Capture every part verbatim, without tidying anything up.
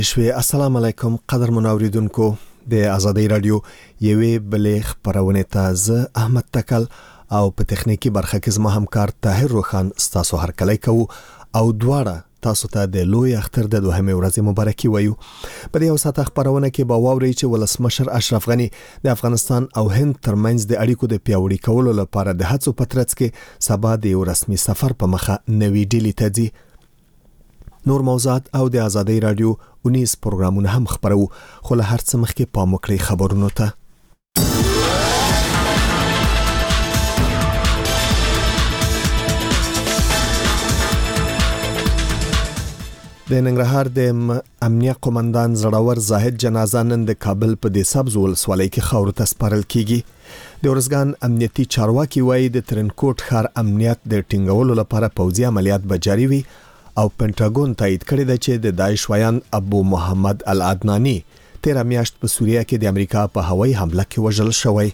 شوی السلام علیکم قدر منوریدونکو د ازادي رادیو یوې بلې خبرونه تازه احمد تکل او په تخنیکی برخه کې زما همکار طاهر روخان ستاسو هرکلی کوو او دواړه تاسو ته د لوی اختر د دوهمې ورځې مبارکي وایو. په دې اوساته خبرونه کې به واوري چې ولسمشر اشرف غنی د افغانستان او هند ترمنځ د اړیکو د پیاوړي کولو لپاره د هڅو په ترڅ کې سبا د یو رسمي سفر په مخه نوې ډیلي ته ځي. نور موضوعات او د ازادي رادیو اونیس پروګرامونه هم خبرو، خو له هر څه مخکې پام وکړئ خبرونو ته. د ننګرهار د امنیه قومندان زړور زاهد جنازه نن د کابل په د سبز ولسوالۍ کې خاورو ته سپارل کیږي. د ورزګان امنیتي چارواکي وایي د ترنکوټ ښار امنیت د ټینګولو لپاره پوځي عملیات به جاري وي او پینټاګون تایید کړی دی چې د داعش ویان ابو محمد العدنانی تیره میاشت په سوریه کې د امریکا په هوایي حمله کې وژل شوی.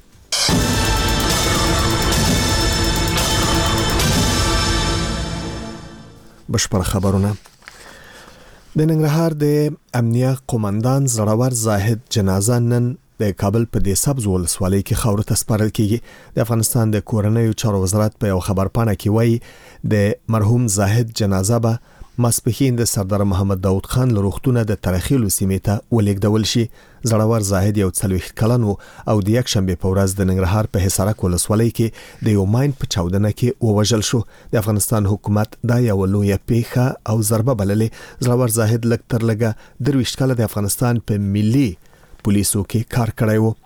بشپړ خبرونه. د ننګرهار د امنیه قومندان زړور زاهد جنازه نن د کابل په د سبز ولسوالۍ کې خاورو ته سپارل کیږي. د افغانستان د کورنیو چارو وزارت په یو خبرپاڼه کې وایي د مرحوم زاهد جنازه به ماسپښین د سردار محمد داود خان له روغتونه د ترخیلو سیمې ته ولېږدول شي. زړور زاهد یو څلوېښت کلن و او د یکشنبې په ورځ د ننګرهار په حصارک ولسوالۍ کې د یو ماین په چاودنه کې ووژل شو. د افغانستان حکومت دا یو لویه پیښه او ضربه بللې. زړور زاهد لږ تر لږه درویشت کاله د افغانستان په ملي پولیسو کې کار کړی و.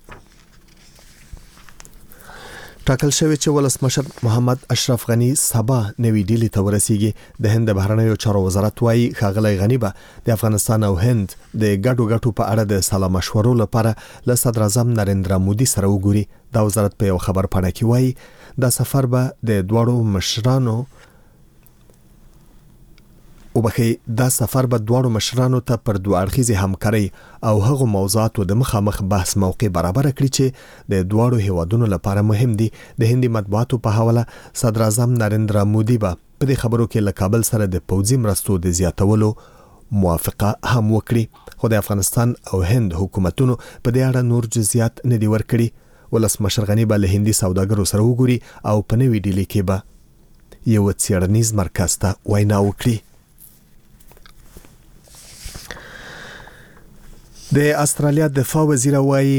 ټاکل شوی چې ولسمشر محمد اشرف غنی سبا نوې ډیلي ته ورسیږي. د هند بهرنیو چارو وزارت وایي ښاغلی غنی به د افغانستان او هند د ګډو ګټو په اړه د سلا مشورو لپاره له صدر اعظم نریندرا مودي سره وګوري. دا وزارت په یو خبرپاڼه کې وایي دا سفر به د دواړو مشرانو او بخي دا سفر به دواړو مشرانو ته پر دوه اړخیزه همکاري او هغه موضوعاتو د مخامخ بحث موقع برابر کړي چې د دواړو هیوادونو لپاره مهم دي. د هندي مطبوعاتو په حواله صدر اعظم نریندرا مودي به په دې خبرو کې له کابل سره د پوځي مرستو د زیاتولو موافقه هم وکړي، خو د افغانستان او هند حکومتونو په دې اړه نور جزئیات نه دي ورکړي. ولسمشر غنی به له هندي سوداګرو سره وګوري او په نوې ډیلي کې به یو څېړنیز مرکز ته وینا وکړي. د استرالیا دفاع وزیر وایي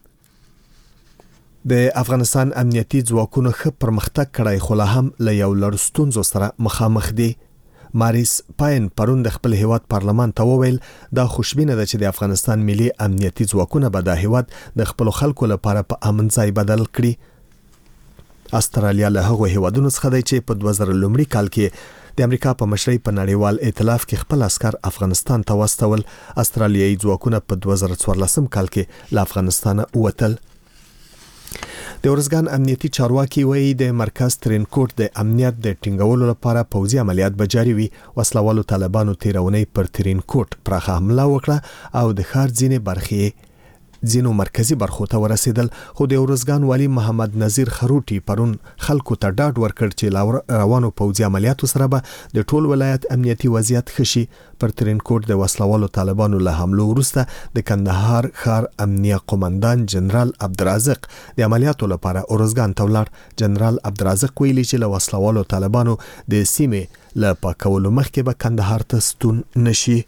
د افغانستان امنیتي ځواکونو ښه پرمختګ کړی خو لا هم له یو لړ ستونزو سره مخامخ دي. ماریس پاین پرون د خپل هیواد پارلمان ته وویل دا خوشبینه ده چې د افغانستان ملي امنیتي ځواکونه به د هیواد د خپل خلکو لپاره په امن ځای بدل کړي. استرالیا له هغو هیوادونو څخه دی چې په دوه زره لومړي کال کې د امریکا په مشرۍ په نړیوال ائتلاف کې خپل عسكر افغانستان ته واستول. استرالیایي ځواکونه په دوه زره څوارلسم کال کې له افغانستانه ووتل. د ورزګان امنیتي چارواکي وایي د مرکز ترنکوټ د امنیت د ټینګولو لپاره پوځي عملیات به جاري وي. وسلوالو طالبانو تیرونی پر ترنکوټ پراخه حمله وکړه او د ښار ځینې برخې ځینو مرکزی برخو ته ورسېدل. خو د ورزګان والی محمد نذیر خروټي پرون خلکو ته ډاډ ورکړ چې روانو پوځي عملیاتو سره به د ټول ولایت امنیتي وضعیت ښه شي. پر ترنکوټ د وسلوالو طالبانو له حملو وروسته د کندهار ښار امنیه قومندان جنرال عبدالرازق د عملیاتو لپاره ورزګان ته ولاړ. جنرال عبدالرازق ویلي چې له وسلوالو طالبانو د سیمې له پاکولو مخکې به کندهار ته ستون نشي.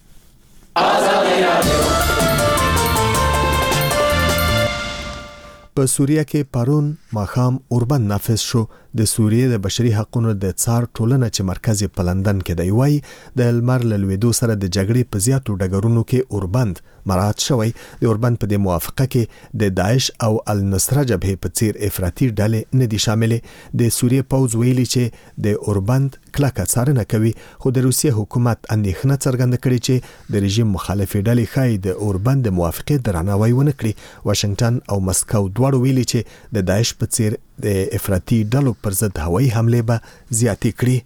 په سوریه کې پرون ماښام اوربند نافذ شو. د سوریې د بشري حقوقو د څار ټولنه چې مرکز په لندن کې دی وایي د لمر له لوېدو سره د جګړې په زیاتو ډګرونو کې اوربند مراعات شوی. د اوربند په دې موافقه کې د داعش او النصره جبهې په څیر افراطي ډلې نه دي شاملې. د سوریې پوځ ویلي چې د اوربند کلکه څارنه کوي، خو د روسیې حکومت اندېښنه څرګنده کړې چې د رژیم مخالفې ډلې ښایي د اوربند د موافقې درناوی ونه کړي. واشنگټن او مسکو دواړو ویلي چې د داعش په څیر د افراطي ډلو پر ضد هوایي حملې به زیاتې کړي.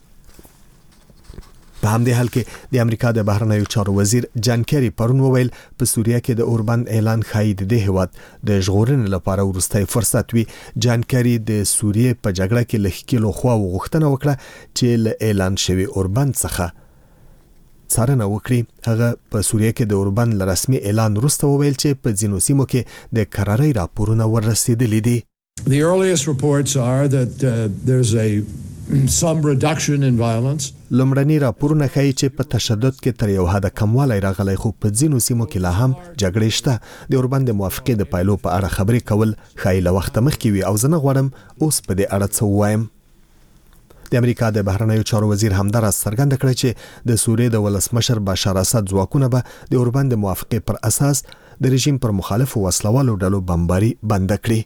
په همدې حال کې د امریکا د بهرنیو چارو وزیر جان کیری پرون وویل په سوریه کې د اوربند اعلان ښایي د دې هیواد د ژغورنې لپاره وروستی فرصت وي. جان کیری د سوریې په جګړه کې له ښکېلو خواوو غوښتنه وکړه چې له اعلان شوي اوربند څخه څارنه وکړي. هغه په سوریه کې د اوربند له رسمي اعلان وروسته وویل چې په ځینو سیمو کې د کرارۍ راپورونه ورسېدلي دي. The earliest reports are that uh, there's a some reduction in violence. لومړني راپورونه ښیي چې په تشدد کې تر یو حده کموالی راغلی، خو په ځینو سیمو کې لا هم جګړې شته. د اوربند د موافقې د پایلو په اړه خبرې کول ښایي له وخته مخکې وي او زه نه غواړم اوس په دې اړه څه ووایم. د امریکا د بهرنیو چارو وزیر همداراز څرګنده کړه چې د سوریې د ولسمشر بشار اسد ځواکونه به د اوربند د موافقې پر اساس د رژیم پر مخالفو وسلوالو ډلو بمباري بند کړي.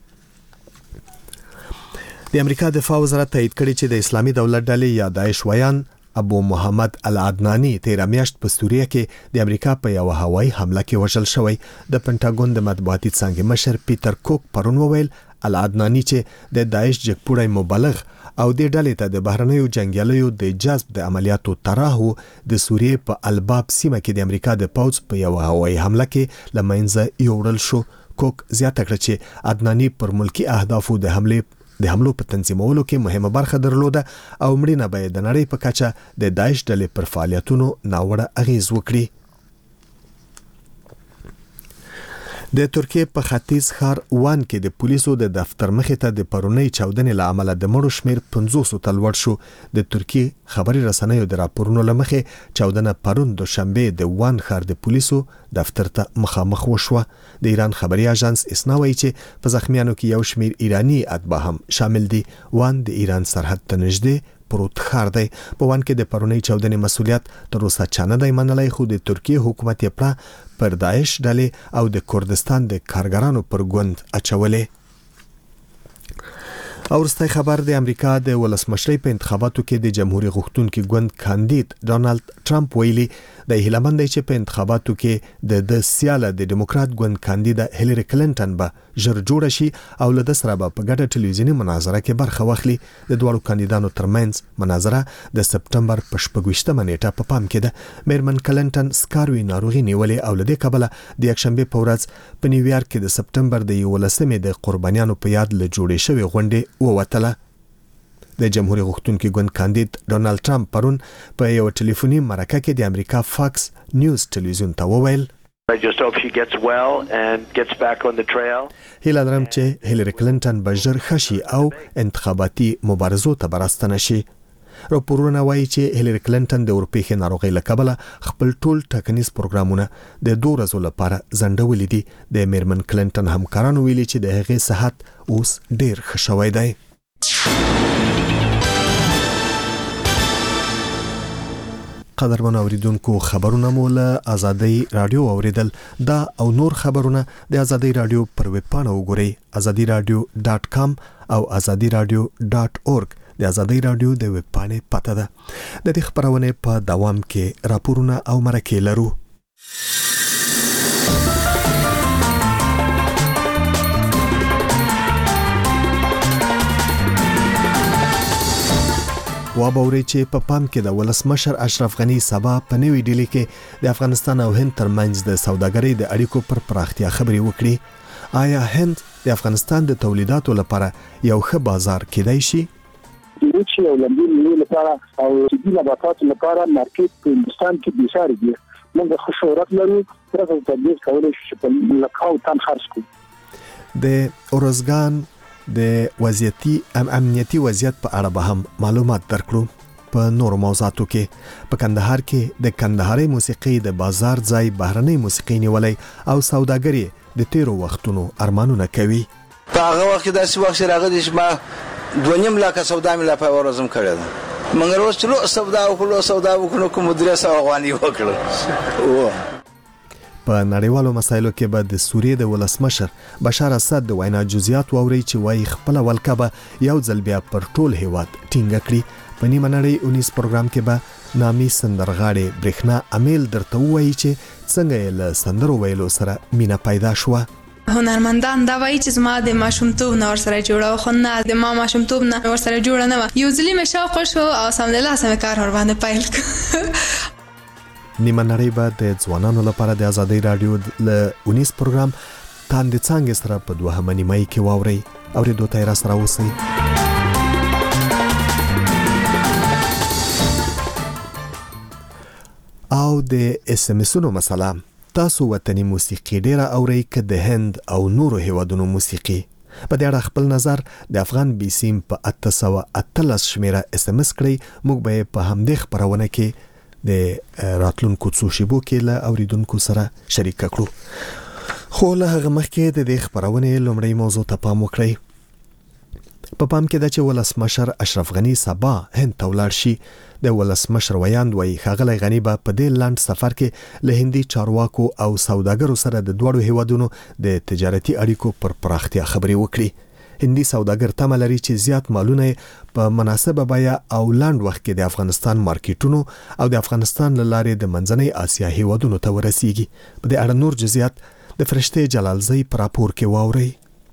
د امریکا دفاع وزارت تایید کړي چې د اسلامي دولت ډلې یا داعش ویان ابو محمد العدنانی تیر میاشت په سوریه کې د امریکا په یو هوایي حمله کې وژل شوی. د پنټاګون د مطبوعاتي څانګې مشر پیټر کوک پرون وویل العدنانی چې د داعش جګپوړی مبلغ او د ډلې ته د بهرنیو جنگیالیو د جذب د عملیاتو طرحو د سوریې په الباب سیمه کې د امریکا د پوځ په یو هوایي حمله کې لمنځه یوړل شو. کوک زیاته کړه چې عدنانی پر ملکی اهدافو د حمله د حملو په تنظیمولو کې مهمه برخه درلوده او مړینه به د نړۍ په کچه د داعش ډلې پر فعالیتونو ناوړه اغیز وکړي. د ترکیه په ختیځ ښار وان کې د پولیسو د دفتر مخې ته د پرونی چاودنې له امله د مړو شمیر پنځوس ته لوړ شو. د ترکیه خبري رسنیو د راپورونو له مخې چاودنه پرون دوشنبه د وان ښار د پولیسو دفتر ته مخامخ وشوه. د ایران خبري اژانس اسنا وایي چې په زخمیانو کې یو شمیر ایرانی اتباع هم شامل دي. وان د ایران سرحد ته نږدې پروت ښار دی. په وان کې د پرونی چاودنې مسؤلیت تر اوسه چا نه دی منلی، خو د ترکیه حکومت یې پړه پر داعش ډلې او د کردستان د کارګرانو پر ګوند اچولې. او وروستی خبر د امریکا د ولسمشرۍ په انتخاباتو کې د جمهوریت غوښتونکي ګوند کاندید ډونالد ټرمپ ویلي د هیله مند دی چې په انتخاباتو کې د د سیاله د ډیموکرات ګوند کاندیده هیلری کلینټن به ژر جوړ شي او له د سره به په ګډه ټلویزیوني مناظره کې برخه واخلي. د دواړو کاندیدانو ترمنځ مناظره د سپټمبر په شپږویشتمه نیټه په پام کې ده. میرمن کلینټن سکاروي ناروغي نیولې او له دې کبله د یکشنبه په ورځ په نیویارک کې د سپټمبر د یولسمې د قربانیانو په یاد له جوړې شوې غونډې ووتله. د جمهوریت غوښتونکي ګوند کاندید ډونالد ټرمپ پرون په یو ټلیفوني مرکه کې د امریکا فاکس نیوز ټلویزیون ته وویل I just hope she gets well and gets back on the trail. هیله لرم چې هیلری کلینټن به ژر ښه شي او انتخاباتي مبارزو ته براستنه شي. راپورونه وایي چې هیلری کلینټن د اورپیښې ناروغۍ له کبله خپل ټول ټاکنیز پروګرامونه د دوه ورځو لپاره ځنډولي دي. د میرمن کلینټن همکارانو ویلي چې د هغې صحت اوس ډیر ښه شوی دی. قدرمن اوریدونکو، خبرونه مو له آزادۍ رادیو اوریدل. دا او نور خبرونه د آزادۍ رادیو پر ویب پاڼه وګورئ آزادي رادیو ډاټ کام او آزادي رادیو ډاټ اورګ. د آزادۍ رادیو د ویب پاڼې پته ده. د دې خبرونې په دوام کې راپورونه او مرکې لرو. وابوري چې په پام کې د ولسمشر اشرف غنی سبا په نوې ډیلی کې د افغانستان او هند ترمنځ د سوداګرۍ د اړیکو پر پراختیا خبرې وکړي. آیا هند د افغانستان د تولیداتو لپاره یو ښه بازار کېدای شي؟ د روسي او لندن لپاره او د نباتاتو لپاره مارکیټ په هندستان کې بسار دی. موږ ښه شهرت لرو، ترڅو تدبیر کولای شو په لکاو تن خرڅ کړو. د اورزګان د وضعیتي ام امنیتي وضعیت په اړه به هم معلومات درکړو. په نورو موضوعاتو کې په کندهار کې د کندهاري موسیقي د بازار ځای بهرنۍ موسیقي نیولای او سوداګري د تیرو وختونو ارمانونه کوي. په هغه وخت کې داسې وخت راغلی چې ما دوه نیم لکه سودا مې لا په ورځم کړې ده. مګر اوس چې لو سودا وکړو سودا وکړو کوم درې سوه افغانۍ وکړو. په نړیوالو مسایلو کې به د سوریې د ولسمشر بشار اسد د وینا جزئیات واوري چې وايي خپل ولکه به یو ځل بیا پر ټول هیواد ټینګه کړي. په نیمه نړۍ اونیس پروګرام کې به نامي سندرغاړي برېښنا امیل درته وایي چې څنګه یې له سندرو ویلو سره مینا پیدا شوه. هنرمندان دا وایي چې زما د ماشومتوب نه ورسره جوړه خو نه د ما ماشومتوب نه ورسره جوړه نه وه. یو ځلې مې شوق شو او سمدلاسه مې کار ور باندې پیل کړ. نیمه نړۍ به د ځوانانو لپاره د آزادۍ رادیو له اونیس پروګرام تاندې څانګې سره په دوهمه نیمایي کې واورئ. اورېدو ته یې راسره اوسئ. او د اس ام اسونو مسله. تاسو وطني موسیقي ډیره اورئ که د هند او نورو هیوادونو موسیقي؟ په دې اړه خپل نظر د افغان بي سیم په اته سوه اتلس شمیره اس ام اس کړئ. موږ به په همدې خپرونه کې د راتلونکو څو شیبو کې له اوریدونکو سره شریک کړو. خو له هغه مخکې د دې خپرونې لومړی موضوع ته پام وکړئ. په پام کې ده چې ولسمشر اشرف غنی سبا هند ته ولاړ شي. د ولسمشر ویاند وایي ښاغلی غنی به په دې لنډ سفر کې له هندي چارواکو او سوداګرو سره د دواړو هیوادونو د تجارتي اړیکو پر پراختیا خبرې وکړي. هندي سوداګر تمه لري چې زیات مالونه په مناسبه بیه او لنډ وخت کې د افغانستان مارکیټونو او د افغانستان له لارې د منځنۍ اسیا هیوادونو ته ورسیږي. په دې اړه نور جزئیات د فرشته جلالزی پر راپور کې واورئ.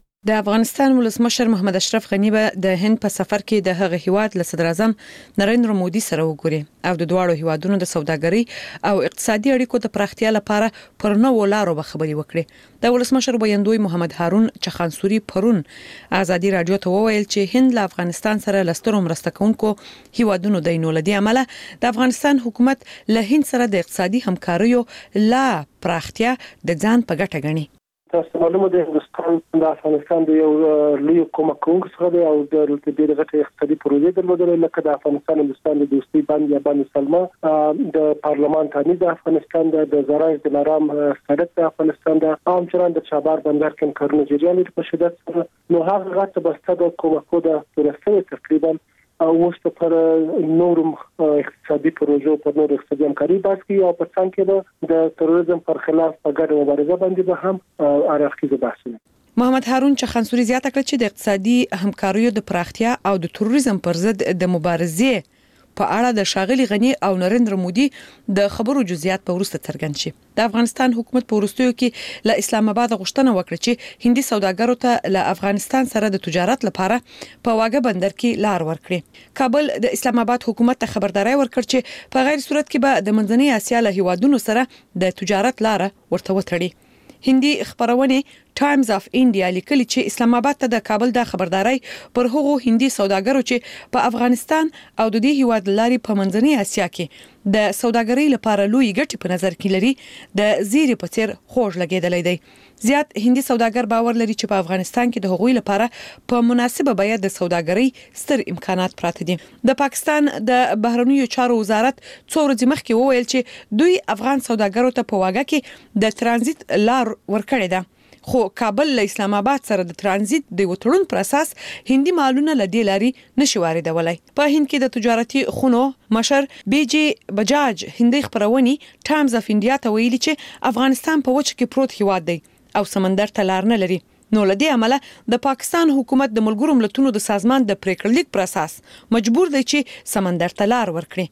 د افغانستان ولسمشر محمد اشرف غنی به د هند په سفر کې د هغه هیواد له صدر اعظم نریندر مودي سره وګوري او د دوه هیوادونو د سوداګرۍ او اقتصادي اړیکو د پراختیا لپاره پر نوو لارو به خبرې وکړي. د ولسمشر ویاندوی محمد هارون چخانسوري پرون ازادي رادیو ته وویل چې هند له افغانستان سره لستر مرسته کوونکو هیوادونو د نو لدی عمله د افغانستان حکومت له هند سره د اقتصادي همکاریو لا پراختیا د ځان په ګټه ګڼي. تاسو معلومه ده هندستان د افغانستان د یو لوی کومک کوونکی څخه دی او د دې دغه اقتصادي پروژې درلودل لکه د افغانستان هندستان د دوستي باندې یا باندې سلمه د پارلمان تامین د افغانستان د زراعت د نرام سړک د افغانستان د عام چران د چابهار بندر کې کارونه جریان لري په شدت سره. نو هغه غټ بسته د کومکو د ورسره تقریبا او وسته پر نورم اقتصادي پروژو پر نور اقتصادي همکاري باسي او په څنګه کې د تروریزم پر خلاف په ګډه مبارزه باندې به هم اړخیزه بحثونه. محمد هارون چخانسوري زیاته کړ چې د اقتصادي همکاریو د پراختیا او د تروریزم پر ضد د مبارزې په اړه د شاغلي غنی او نریندر مودي د خبرو جزئیات په ورسته څرګند شي. د افغانستان حکومت په ورستیو کې له اسلام آباد غوښتنه وکړه چې هندي سوداګرو ته له افغانستان سره د تجارت لپاره په واګه بندر کې لار ورکړي. کابل د اسلام آباد حکومت ته خبرداري ورکړ چې په غیر صورت کې به د منځنۍ اسیا له هیوادونو سره د تجارت لار ورته وتړي. هندي خبرونه ټایمز اف انډیا لیکلي چې اسلام آباد ته د کابل د خبرداري پر هغو هندي سوداګرو چې په افغانستان او د دې هیواد لاري په منځنۍ اسیا کې د سوداګرۍ لپاره لوی ګټې په نظر کې لري د زیري په څیر خوږ لګیدلې دی. زیات هندي سوداګر باور لري چې په افغانستان کې د هغوی لپاره په مناسبه بیه د سوداګرۍ ستر امکانات پراته دي. د پاکستان د بهرنیو چارو وزارت څو ورځې مخکې وویل چې دوی افغان سوداګرو ته په واګه کې د ترانزیت لار ورکړې ده. خو کابل له اسلام آباد سره د ترانزیت د وټړون پر اساس هندي مالونه لدی لاري نشي واردولای. په هند کې د تجارتي خونو مشر بي جي بجاج هندي خبروني ټایمز اف انډیا ته ویلي چې افغانستان په وچه کې پروت هیواد دی او سمندر ته لار نه لري. نو لدی عمله د پاکستان حکومت د ملګرو ملتونو د سازمان د پریکړه لیک پر اساس مجبور دی چې سمندر ته لار ورکړي.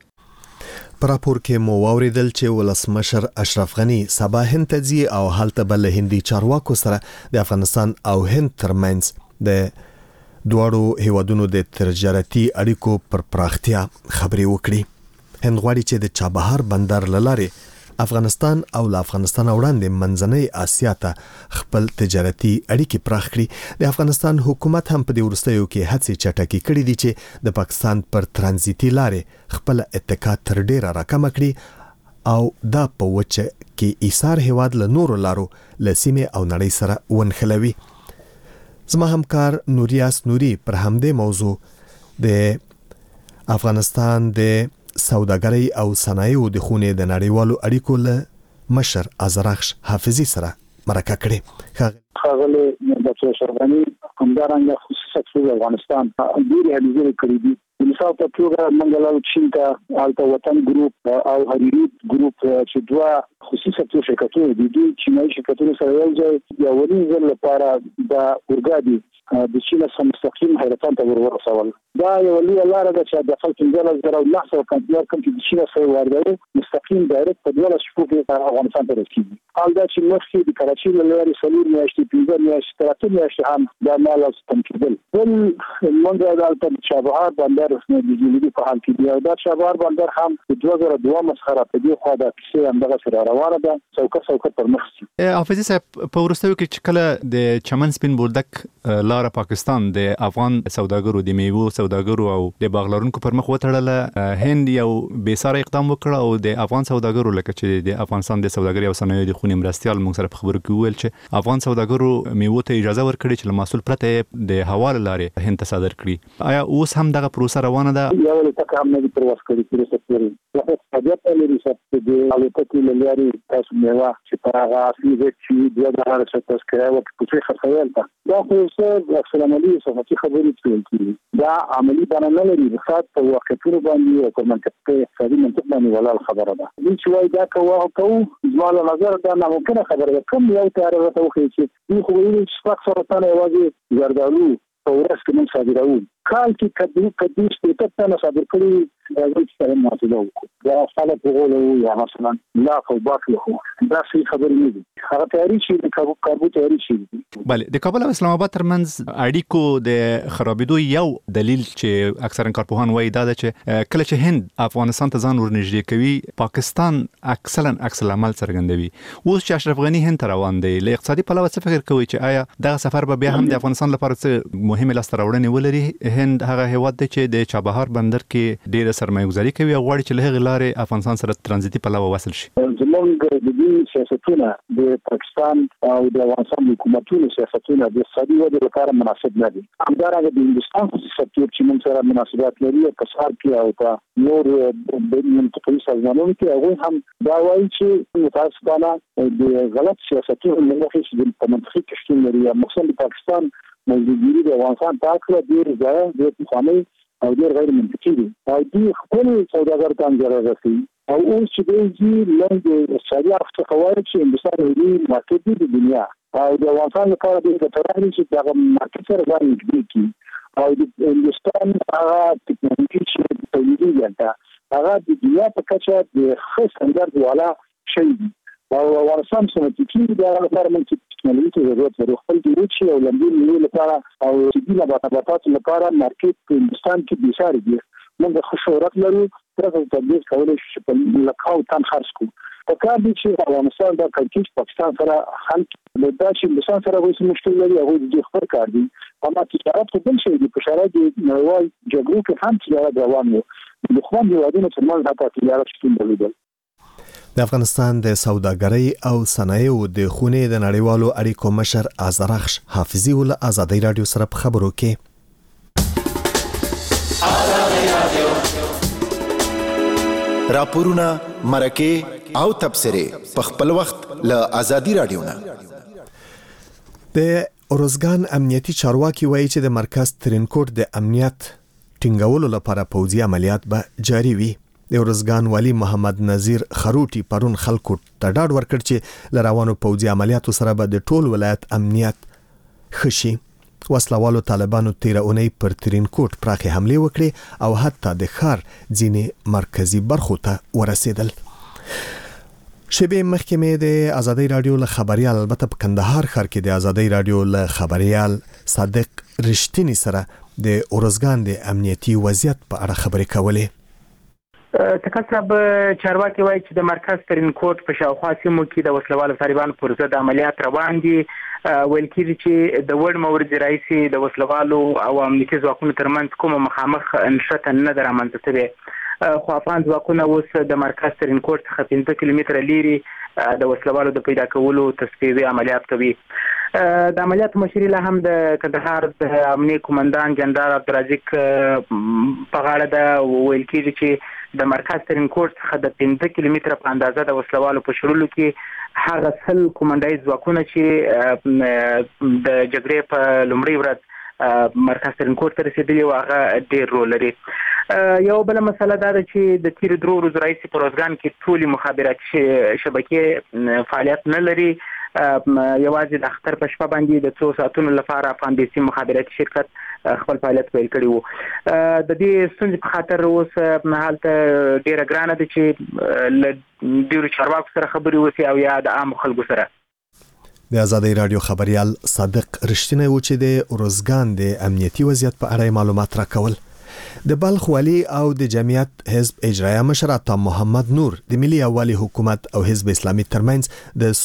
پر راپور کې مو واوریدل چې ولسمشر اشرف غنی سبا هند ته ځي او هلته بل هندي چارواکو سره د افغانستان او هند ترمنځ د دواړو هیوادونو د تجارتي اړیکو پر پراختیا خبرې وکړي. هند غواړي چې د چابهار بندر لاره افغانستان او له افغانستان وړاندې منځنۍ اسیا ته خپل تجارتي اړیکې پراخ کړي. د افغانستان حکومت هم په دې ورستیو کې هڅې چټکې کړې دي چې د پاکستان پر ترانزیتي لارې خپل اتکا تر ډیره راکمه کړي او دا په وچه کې ایثار هیواد له نورو لارو له سیمې او نړۍ سره ونښلوي. زما همکار نوریاس نوري پر همدې موضوع د افغانستان د سوداګرۍ او صنایعو د خونې د نړیوالو اړیکو له مشر ازرخش حافظي سره مرکه کړې. ښاغلی ډاکټر شرغنی همدارنګه خصوصي سکتور افغانستان ډېرې هلې کړې دي. د مثال په توګه موږ لاړو چین ته، هلته وطن ګروپ او هریری ګروپ چې دوه خصوصي سکتور شرکتونه دي، دوی چینایي شرکتونو سره یو ځای د اولین ځل لپاره د اورګاډي د چین څخه مستقیم حیرتان ته ورسول. دا یو لویه لاره ده چې د خلکو پنځلس زره او نهه سوه کنټینر کوم چې د چین څخه واردوي مستقیم ډایرکټ په دولس شپو کې افغانستان ته رسیږي. حال دا چې مخکې د کراچۍ له لارې څلور میاشتې پنځه میاشتې تر اته میاشتې هم دا مال ستم کېدل. بل موږ دلته د چابهار بندر د جنوبي په حال کې دی او دا چابهار بندر هم د دوه زره دوه څخه را په دې خوا د کیسې همدغه سره روانه ده څوکه څوکه پر مخ شي. حافظ صاحب په ورستیو کې چې کله د چمن سپین بولدک لار پاکستان د افغان سوداګرو د میوو سوداګرو او د باغلرونکو پر مخ وتړله، هند یو بیساره اقدام وکړ او د افغان سوداګرو لکه چې د افغانستان د سوداګري او صنایعو د خونې مرستيال موږ سره په خبرو کې ویل چې افغان سوداګرو میوو ته اجازه ورکړي چې له محصول پرته د حواله لارې هند ته صادر کړي. آیا اوس هم دغه پروسه روانه ده؟ یو له تک هم نه پر واسکړي چې څه کوي هغه په لري چې د الوتکې لارې تاسو میوه چې په هغه اصلي چې د هغه څه تاسو کوي او په څه خبرې ده دا خو څه اکثر عملی صفاتي خبرې کوي دا عملی باندې نه لري خاص په وختونو باندې او په منطقه اقتصادي منطقه باندې ولا خبره ده چې وای دا کوه او زموږ نظر دا نه ممکنه خبره ده کوم یو تیار ورته وخی چې خو ویل چې څوک سره تنه یوازې زردالو او ورس کې من صادرول کال کې کدو کدو ستې ته نه صادر کړی دا چې سره ماته دا حالت وګورو یا مثلا لا خو باقي خو دا څه خبرې نه دي هغه تیاری شي د کابو کابو تیاری شي. بله د کابل او اسلام آباد ترمنځ اړیکو د خرابېدو یو دلیل چې اکثرا کارپوهان وایي دا ده چې کله چې هند افغانستان ته ځان ورنږدې کوي پاکستان اکثرا عکس العمل څرګندوي. اوس چې اشرف غنی هند ته روان دی له اقتصادي پلوه څه فکر کوي چې آیا دغه سفر به بیا هم د افغانستان لپاره څه مهمه لاسته راوړنې ولري؟ هند هغه هیواد دی چې د چابهار بندر کې ډېره سرمایه گذاري کوي او غواړي چې له هغې لارې افغانستان سره ترانزیتي پلوه وصل شي. زموږ د دې سیاستونه د پاکستان او د افغانستان حکومتونو سیاستونه د اقتصادي ودې لپاره مناسب نه دي. همدارنګه د هندوستان سکتور چې موږ سره مناسبات لري په سار کې او په نور د منطقي سازمانونو کې هغه هم دا وایي چې متاسفانه د غلط سیاستونو له مخې چې په منطقي کې شتون لري مخصوصا د پاکستان موجودګي د افغانستان په اړه ډېر ځای د خامي او ډېر غیر منطقي دي او دوی خپل سوداګر ته ضرر رسوي او اوس چې دوی لږ اقتصادي اړخ کوي چې هندوستان یې مارکیټ دی د دنیا او د افغانستان لپاره د ګټوري چې هغه مارکیټ سره ځان نږدې کړي او د هندوستان هغه ټکنالوژي چې تولیدي ده هغه د دنیا په کچه د ښه ستاندرد والا شي او افغانستان سمټیکی د لپاره موږ ټکنالوژي ته ضرورت لري خپل د روچي او لمبي نیول لپاره او چې د نباتاتو لپاره مارکیټ په هندوستان کې بيسار دي موږ خو شهرت لرو ترڅو تدبیر کولای شي په لکاو تن خرڅ کو په کار دي چې افغانستان د کلکیش پاکستان سره خلک د داسې هندوستان سره وایي مشکل لري هغه د خبر کار دي اما تجارت په بل شي د بشارت د نړیوال جګړو کې هم تجارت روان وو د خو د وادي په ترمنځ د تجارت شتون درلود. د افغانستان د سوداګرۍ او صنایعو د خونې د نړیوالو اړیکو مشر آذرخش حافظي ول ازادي رادیو سره په خبرو کې راپورونه مرکه او تبصره په خپل وخت له ازادي رادیو نه. د اورزګان امنیتي چارواکي وایي چې د مرکز ترینکوټ د امنیت ټینګولو لپاره پوځي عملیات به جاري وي. د اورزګان والی محمد نذیر خروټي پرون خلکو ته ډاډ ورکړ چې لروانو پوځي عملیاتو سره به د ټول ولایت امنیت خشي. وسلوالو طالبانو تیر اونۍ پر ترینکوټ پراخه حمله وکړي او حتی د ښار ځینې مرکزی برخو ته ورسېدل. شبې محکمې د ازادي رادیو له خبريال البته په کندهار ښار کې د ازادي رادیو له خبريال صادق رښتینی سره د اورزګان د امنیتي وضعیت په اړه خبرې کولې. تکصب چارواکي وایي چې د مرکز ترینکوټ په شاوخوا سیمو کې د وسلوالو طالبانو پر ضد عملیات روان دي. ویل کېږي چې د وړ مورد رئیسي د وسلوالو او امنیتي ځواکونو ترمنځ کومه مخامخ نشته نه در رامنځته شوې خو افغان ځواکونه اوس د مرکز ترینکوټ څخه پنځه کیلومتره لیري د وسلوالو د پیدا کولو تصفیوي عملیات کوي. د عملیاتو مشري له هم د کندهار د امنیه قومندان جنرال عبدالرزاق په غاړه ده. ویل کېږي چې د مرکز ترینکوټ څخه د پنځه کیلومتره په اندازه د وسلوالو په شړلو کې هغه سل کومندای ځواکونه چې د جګړې په لومړۍ ورځ مرکز ترینکوټ ته رسیدلي او هغه ډېر رول لري. یو بل مسله دا ده چې د تیر درو ورځو راهیسې په اورزګان کې ټولې مخابراتي شبکې فعالیت نه لري. یوازې د اختر په شپه باندې د څو ساعتونو لپاره افغان بیسي مخابراتي شرکت خپل فعالیت پیل کړی وو. د دې ستونزې په خاطر اوس حالت ډیره ګرانه ده چې له ډیرو چارواکو سره خبرې وشي او یا د عام خلکو سره. د ازادي رادیو خبريال صادق رښتینی و چې د اورزګان د امنیتي وضعیت په اړه معلومات راکول. د بلخ والی او د جمعیت حزب اجرایه مشر عطا محمد نور د ملي یووالي حکومت او حزب اسلامي ترمنځ د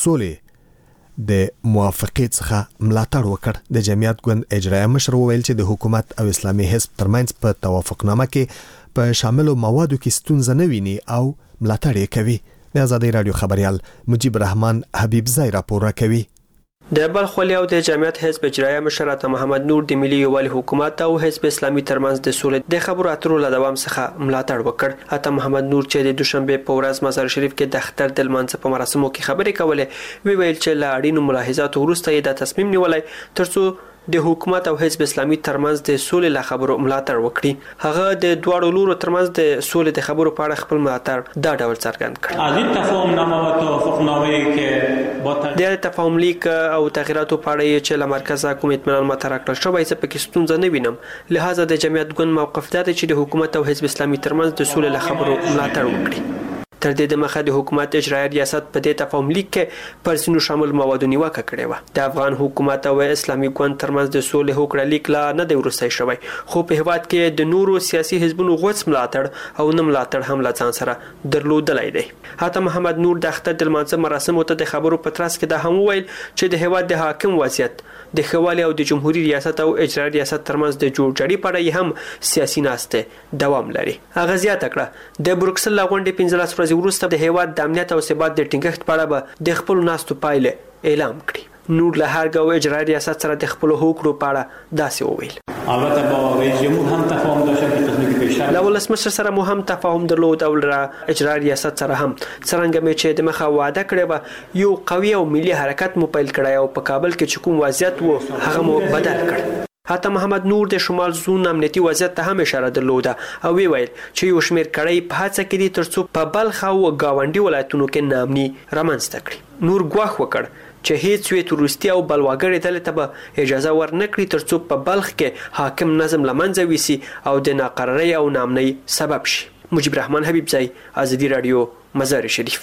سولې د موافقې څخه ملاتړ وکړ. د جمعیت ګوند اجرایه مشر وویل چې د حکومت او اسلامي حزب ترمنځ په توافقنامه کې په شاملو موادو کې ستونزه نه ویني او ملاتړ یې کوي. د آزادۍ رادیو خبريال مجيب رحمان حبیب زای راپور راکوي. د بلخ والی او د جمعیت حزب اجرایه مشر عطا محمد نور د ملي یووالي حکومت او حزب اسلامي ترمنځ د سولې د خبرو اترو له دوام څخه ملاتړ وکړ. عطا محمد نور چې د دوشنبه په ورځ مزار شریف کې د اختر د لمانځه په مراسمو کې خبرې کولې، وی ویل چې له اړینو ملاحظاتو وروسته یې د تصمیم نیولای ترڅو د حکومت او حزب اسلامي ترمنځ د سولې له خبرو ملاتړ وکړي. هغه د دواړو لورو ترمنځ د سولې د خبرو په اړه خپل ملاتړ دا ډول څرګند کړ. از این تفاهمنامه و توافقنامه‌ای که با د تفاهم لیک او تغییراتو په اړه چې له مرکزه کوم اطمینان مطرح کړل شوی چې پکې ستونزه نه وینم. لہذا د جمعیت ګوند موقف دا دی چې د حکومت او حزب اسلامي ترمنځ د سولې له خبرو ملاتړ وکړي. تر دې د مخه د حکومت اجرایي ریاست په دې تفاهم لیک کې پر ځینو شامل موادو نیوکه کړې و. د افغان حکومت او اسلامي ګوند ترمنځ د سولې هوکړه لیک لا نه دی وروستی شوی، خو په هیواد کې د نورو سیاسي حزبونو غوڅ ملاتړ او نه ملاتړ هم له ځان سره درلودلی دی. عطا محمد نور د اختر د لمانځه مراسمو ته د خبرو په ترڅ کې دا هم وویل چې د هیواد د حاکم وضعیت د ښه او د جمهوریت ریاست او اجرایي ریاست ترمنځ د جوړجاړي په اړه هم سیاسي ناسته دوام لري. هغه زیاته کړه د بروکسل له غونډې پنځلس ورځې وروسته د هیواد د امنیت او ثبات د ټینګښت په اړه به د خپلو ناستو پایلې اعلام کړي. نور له هرګ او اجرایي ریاست سره د خپلو هوکړو په اړه داسې وویل. البته با رئیس جمهور هم تفاهم داشتن که تصمیمی که پیشتر له ولسمشر سره مو هم تفاهم درلود او له اجرایي ریاست سره هم څرنګه مې چې د مخه وعده کړې و یو قوي او ملي حرکت مو پیل کړی او په کابل کې چې کوم وضعیت و هغه مو بدل کړ. عطا محمد نور د شمال زون امنیتي وضعیت ته هم اشاره درلوده او وی ویل چې یو شمېر کړی په هڅه کې دي ترڅو په بلخ او گاونډي ولایتونو کې نامني رامنځته کړي. نور ګواښ وکړ چې هیڅ وی تورستی او بلواګړې ډلې ته به اجازه ورنکړي ترڅو په بلخ کې حاکم نظم لمنځه ویسي او د ناقرارۍ او نامنۍ سبب شي. مجيب رحمان حبیب زای، آزادی رادیو، مزار شریف.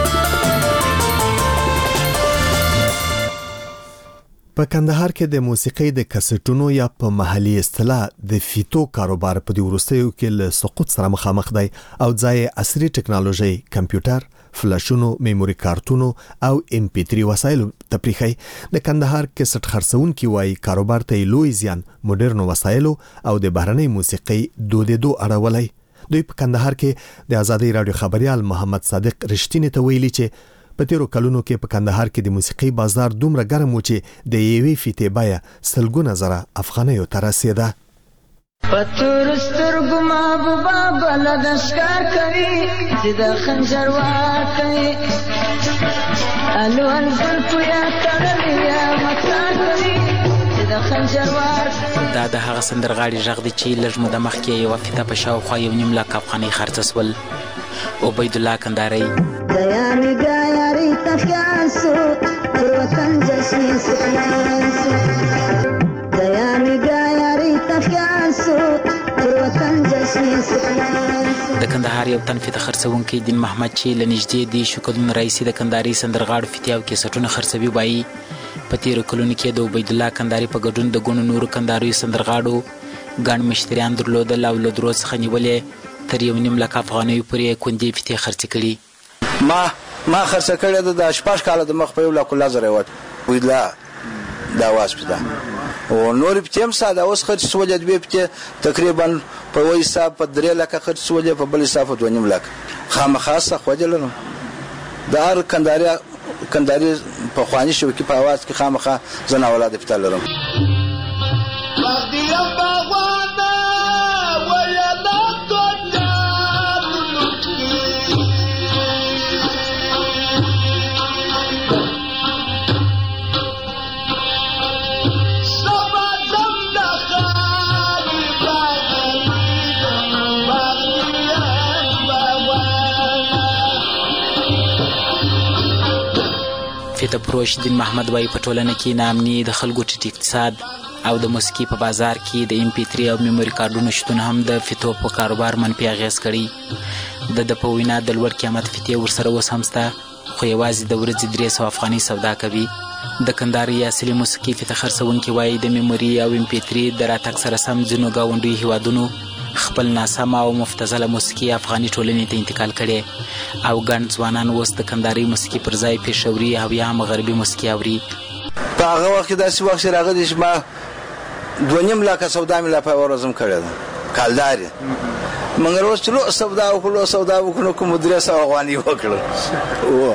په کندهار کې د موسیقۍ د کسټونو یا په محلي اصطلاح د فیتو کاروبار په دې وروستیو کې له سقوط سره مخامخ دی او ځای عصري ټکنالوژي، کمپیوټر، فلاشونو، میموري کارتونو او ام پی تھری وسایلو تپریخي. د کندهار کیسټ خرڅونکي وایي کاروبار ته لوی زیان مدرنو وسایلو او د بهرنۍ موسیقۍ دودېدو اړولی. دوی په کندهار کې د آزادۍ رادیو خبريال محمد صادق رښتینی ته ویلي چې په تیرو کلونو کې په کندهار کې د موسیقي بازار دومره ګرم و چې د یوې فیتې بیه سلګونه زره افغانیو ته رسیده. پتور سترګو محبوبا بلد ښکار کوي چې د خنجر واکوي الوان زلفو یا تړلې یا مکار کوي چې د خنجر واکوي. دا د هغه سندرغاړي غږ دی چې لږ موده مخکې یوه فیته په شاوخوا یو نیم لاک افغانۍ خرڅه سول. عبیدالله کندهاری دیانی گایاری تفیانسو پر وطن جشنی سکیانسو دیانی گایاری تفیانسو پر وطن جشنی سکیانسو. د کندهار یو تن فیته خرڅونکی دین محمد چې له نږدې دي شکلونه رئیسي د کندهاري سندرغاړو فیتې او کیسټونه خرڅوي وایي په تیرو کلونو کې د عبیدالله کندهاري په ګډون د ګڼو نورو کندهاریو سندرغاړو ګڼ مشتریان درلودل او له درو څخه نیولې تر یو نیم لک افغانیو پورې کندې فیتې خرڅې کړي. ما ما خرڅه کړې ده د شپږ کاله د مخ په یو لاک لزر وټ ویلا دا واسپه ده او نور په تیم ساده اوس خرڅ سولې دوی په تقریبا په وای حساب په درې لک خرڅ سولې په بل حساب په نیم لک خامخاسه خوجلنو د هر کنداري کنداري په خواني شو کې په आवाज کې خامخا زنا اولاد په تلرم. فیته پروش دین محمد وای په ټولنه کې نامني د خلکو ټیټ اقتصاد او د موسیقي په بازار کې د ام پی تھری او میموري کارډونو شتون هم د فیتو په کاروبار منفي اغیز کړي. د د په وینا د لوړ قیمت فیتې ورسره اوس هم شته خو یوازې د ورځې درې سوه افغانۍ سودا کوي. د کندهار اصلي موسیقي فیته خرڅونکي وایي د میموري او ام پی تھری د راتګ سره سم ځینو ګاونډیو هیوادونو خپل ناسمه او مفتزله موسیقي افغاني ټولنې ته انتقال کړي او ګڼ ځوانان اوس د کندهاري موسیقي پر ځای پېښوري او یا هم غربي موسیقي اوري. په هغه وخت کې داسې وخت راغلی چې ما دوه نیم لاکه سودا مې لا په ورځم کړې ده کالدار یې مګر اوس چې لو سودا وکړو سودا وکړو کوم درې سوه افغاني وکړو.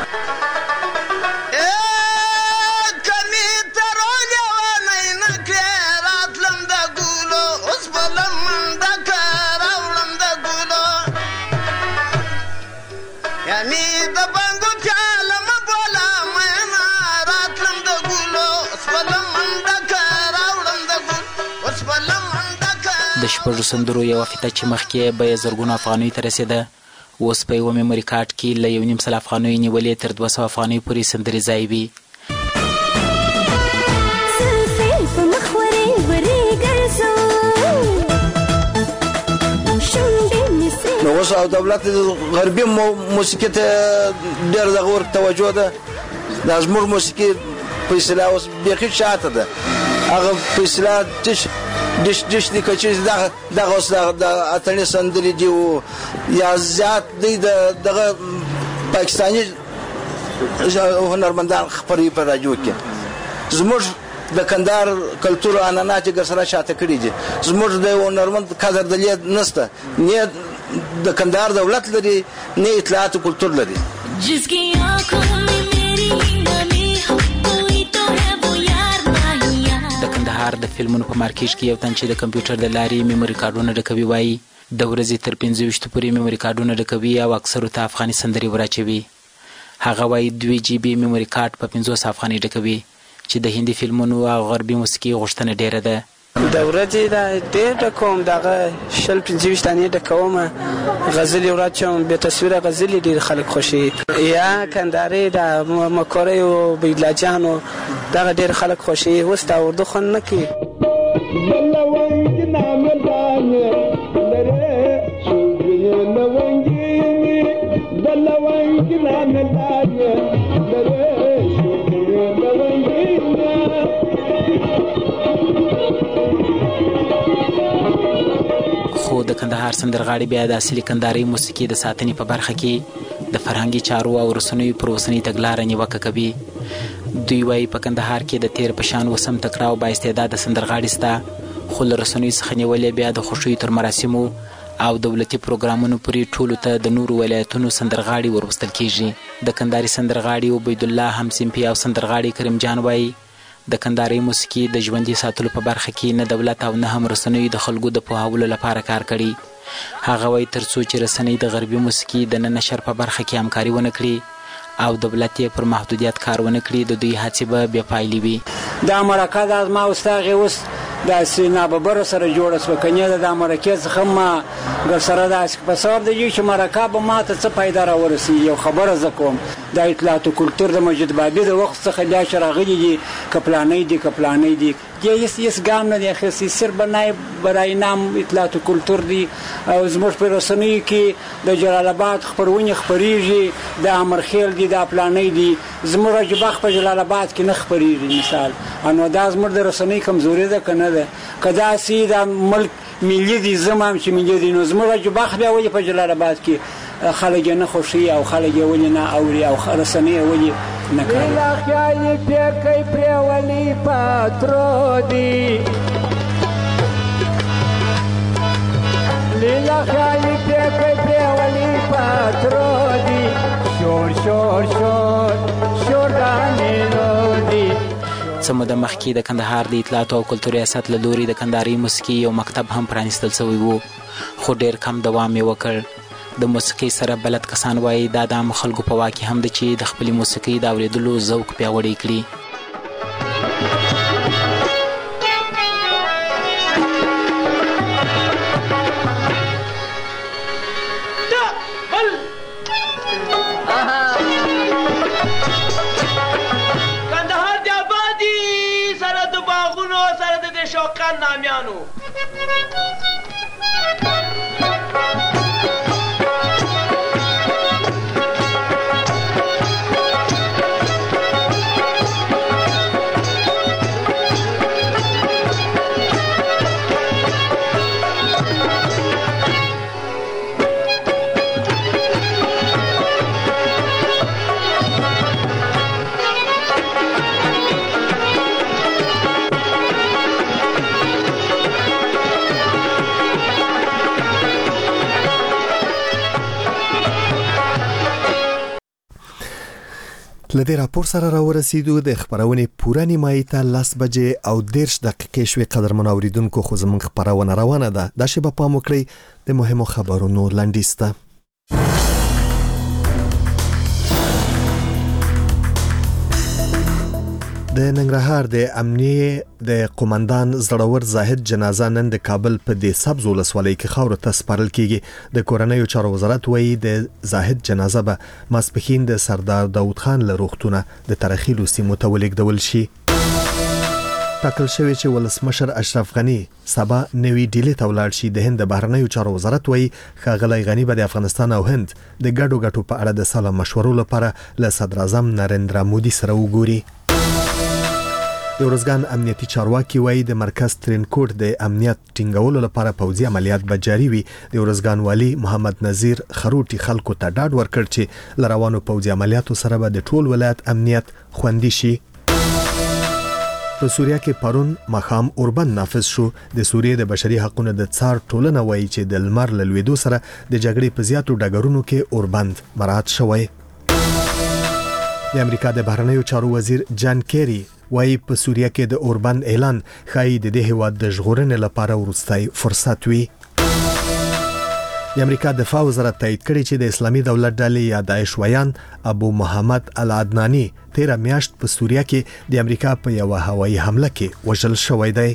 د شپږو سندرو یوه فیته چې مخکې به یې زرګونو افغانیو ته رسېده اوس په یوه میموري کارډ کې له یو نیم سل افغانیو نیولې تر دوه سوه افغانیو پورې سندرې ځای وي. نو اوس او دولت غربي موسیقي ته ډېر دغه ورک توجه ده. دا زموږ موسیقي په اصطلاح اوس بیخي شاته ده. هغه په اصطلاح ډش ډش ډش دي که چې دغه دغه اوس د اتڼي سندرې دي یا زیات دی د دغه پاکستاني هنرمندان خپروي په راډیو کې. زموږ د کندهار کلتور عنعنات یې ګرسره شاته کړي دي. زموږ د یو هنرمند قدر دلې نشته، نه د کندهار دولت لري نه اطلاعات کلتور لري. د کندهار د فلمونو په مارکیټ کې یو تن چې د کمپیوټر د لارې میموري کارډونه ډکوي وایي د ورځې تر پنځه ویشتو پورې میموري کارډونه ډکوي او اکثرو ته افغاني سندرې وراچوي. هغه وایي دوی جی بي میموري کارډ په پنځوس افغانۍ ډکوي چې د هندي فلمونو او غربي موسیقي غوښتنه ډیره ده. د ورځې دا ډېر ډکوم، دغه شل پنځه ویشت دانې ډکوم. غزلې وراچوم، بې تصویره غزلې ډېر خلک خوښوي. یا کندهاري د مکوریو بیلاجانو دغه ډېر خلک خوښوي. اوس دا اردو خوند نه کوي. خو د کندهار سندرغاړي بیا د اصلي کندهاري موسیقي د ساتنې په برخه کې د فرهنګي چارو او رسنیو پر اوسنۍ تګلاره نیوکه کوي. دوی وایي په کندهار کې د تیر په شان وسم تکړه او با استعداده سندرغاړي سته، خو له رسنیو څخه نیولې بیا د خوښیو تر مراسمو او دولتي پروګرامونو پورې ټولو ته د نورو ولایتونو سندرغاړي وروستل کیږي. د کندهاري سندرغاړي عبیدالله همصنفي او سندرغاړي کریم جان وایي د کندهاري موسیقي د ژوندي ساتلو په برخه کې نه دولت او نه هم رسنیو د خلکو د پوهاولو لپاره کار کړي. هغه وایي تر څو چې رسنۍ د غربي موسیقي د نه نشر په برخه کې همکاري ونه کړي او دولت یې پر محدودیت کار ونه کړي د دوی هڅې به بې پایلې وي. دا مرکه د ما استاد اوس داسې ناببره سره جوړه شوه، که نه د مرکې څخه ما ګرسره داسې په سبب دی چې مرکه به ما ته څه پیدا راورسوي. یو خبره زه کوم، د اطلاعات کلتور د مجید بابي د وخت څخه بیا چې راغلي دي که پلانۍ دي که پلانۍ دي هیڅ هیڅ ګام نه دی اخیستی، صرف نایب برای نام اطلاعات کلتور دی. او زموږ په رسنیو کې د جلال آباد خپرونې خپریږي، د امرخیل دي، د پلانۍ دي. زموږ رجبخ په جلال آباد کې نه خپریږي مثال. نو دا زموږ د رسنۍ کمزوري ده که نه ده؟ که داسې د ملک ملي دي زما چې ملي دي نو زموږ رجبخ بیا ولې په جلال آباد کې خلک یې نه خوښوي او خلک یې ولې نه اوري او رسنۍ یې ولې نه کوي؟ لیلا خیالي پیکۍ پرېولي پاترو دي، لیلا خیالي پیکۍ پرېولي پاترو دي، شور شور شور شور دانې دي. څه موده مخکې د کندهار د اطلاعاتو او کلتور ریاست له لوري د کندهاري موسیقي یو مکتب هم پرانیستل شوی و، خو ډېر کم دوام یې وکړ. د موسیقۍ سره بلد کسان وایي دا د عامو خلکو په واک کې هم ده چې د خپلې موسیقۍ د اورېدلو ذوق پیاوړی کړي. کندهار د آبادي سره د باغونو سره د دې شوقان نامیانو لدې راپور سره راورسېدو د خبرونې پوره نیمایي ته لس بجې او دېرش دقیقې شوې. قدرمن اوریدونکو خو زموږ خبرونه روانه ده. دا شی به پام وکړئ د مهمو خبرونو لنډیز ته. د ننګرهار د امنیه د قومندان زړور زاهد جنازه نن د کابل په د سبز ولسوالۍ کې خاور ته سپارل کیږي. د کورنیو چارو وزارت وایي د زاهد جنازه به ماسپښین د سردار داود خان له روغتونه د ترخیلو سیمو ته ولېږدول شي. ټاکل شوی چې ولسمشر اشرف غنی سبا نوی ډیلی ته ولاړ شي. د هند د بهرنیو چارو وزارت وایي ښاغلی غنی به د افغانستان او هند د ګډو ګټو په اړه د سلا مشورو لپاره له صدر اعظم نریندرا مودي سره وګوري. د ورځګان امنیتي چارواکي وایي د مرکز ترینکوټ د امنیت ټینګولو لپاره پوځي عملیات به جاري وي. د ورځګان والی محمد نذیر خروټي خلکو ته ډاډ ورکړ چې لروانو پوځي عملیاتو سره به د ټول ولایت امنیت خوندي شي. په سوریه کې پرون مخام اوربند نافذ شو. د سوریه د بشري حقوقو د څار ټولنه وایي چې د لمر له لوېدو سره د جګړې په زیاتو ډګرونو کې اوربند مراعات شوی. د امریکا د بهرنیو چارو وزیر جان کیری وایي په سوریه کې د اوربند اعلان ښایي د دې هیواد د ژغورنې لپاره وروستی فرصت وي. د امریکا دفاع وزارت تایید کړی چې د اسلامي دولت ډلې یا داعش ویان ابو محمد العدنانی تیره میاشت په سوریه کې د امریکا په یوه هوایي حمله کې وژل شوی دی.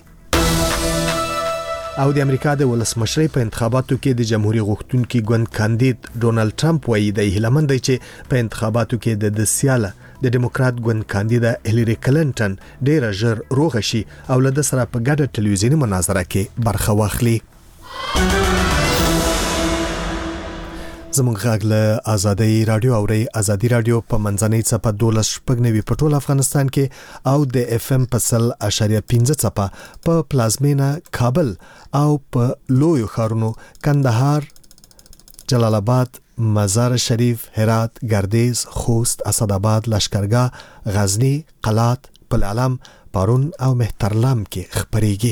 او د امریکا د ولسمشرۍ په انتخاباتو کې د جمهوریت غوښتونکي ګوند کاندید ډونالد ټرمپ وایي د هیلمن دی چې په انتخاباتو کې د د سیاله د ډیموکرات ګوند کاندیدا هیلری کلینټن ډیره ژر روغ شي او له د سره په ګډه ټلویزیوني مناظره کې برخه واخلي. زموږ غږ له آزادۍ رادیو اوري. آزادۍ رادیو په منځنۍ څپه دولس شپږ نوي په ټول افغانستان کې او د اف ام په سل اشاریه پنځه څپه په پلازمینه کابل او په لویو ښارونو کندهار، جلال آباد، مزار شریف، هرات، گردیز، خوست، اسداباد، لشکرګاه، غزنی، قلات، پل علم، پارون او مهترلام کې خبرېږي.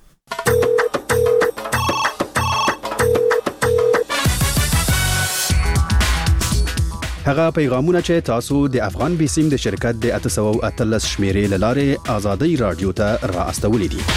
هغه پیغامونه چې تاسو د افغان بیسیم د شرکت د اته سوه اتلس شمیرې له لارې آزادۍ رادیو ته را استولې دي.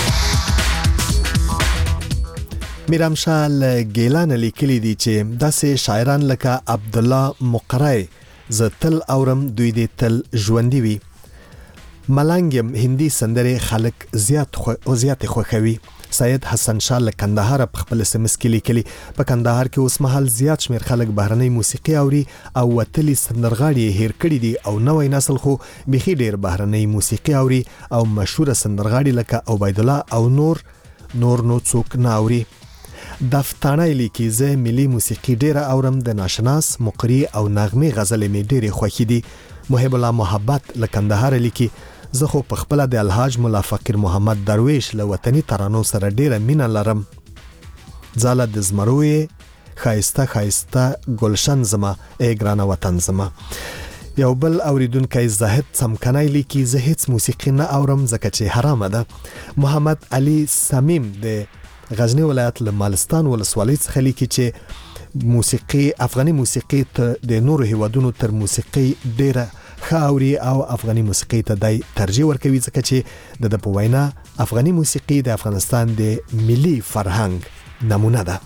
میرامشاه له ګیلان لیکلي دي چې داسې شاعران لکه عبد الله مقری ز تل اورم دوی دې تل ژوندي وي. ملنګم هندي سندره خلک زیات خو او زیات خوښوي. سید حسن شاه له کندهار په خپل سمس کې لیکلي په کندهار کې اوس مهال زیات شمیر خلک بهرنۍ موسیقي اوري او وتلي سندرغاړي هیر کړي دي او نوې نسل خو بيخي ډیر بهرنۍ موسیقي اوري او مشهور سندرغاړي لکه عبید الله او نور نور نو څوک نه اوري. دفتانه لیکي زه ملي موسیقي ډیره اورم. د ناشناس مقری او نغمه غزل می ډیره خوښي دي. محب الله محبت له کندهار لیکي زه خو په خپل د الحاج مولا فقیر محمد درویش له وطني ترانو سره ډیره مینه لرم. زاله د زمروې خایسته خایسته گلشن زما ای ګرانه وطن زما. یو بل اوریدونکو زاهد څمکنای لیکي زه هیڅ موسیقي نه اورم ځکه چې حرامه ده. محمد علي سمیم د غزنی ولایت له مالستان ولسوالۍ څخه لیکي چې موسیقي افغاني موسیقي ته د نورو هیوادونو تر موسیقي ډیره خاوري او افغاني موسیقي ته دای ترجیح ورکوي ځکه چې د په وینا افغاني موسیقي د افغانستان د ملي فرهنګ نمونه ده.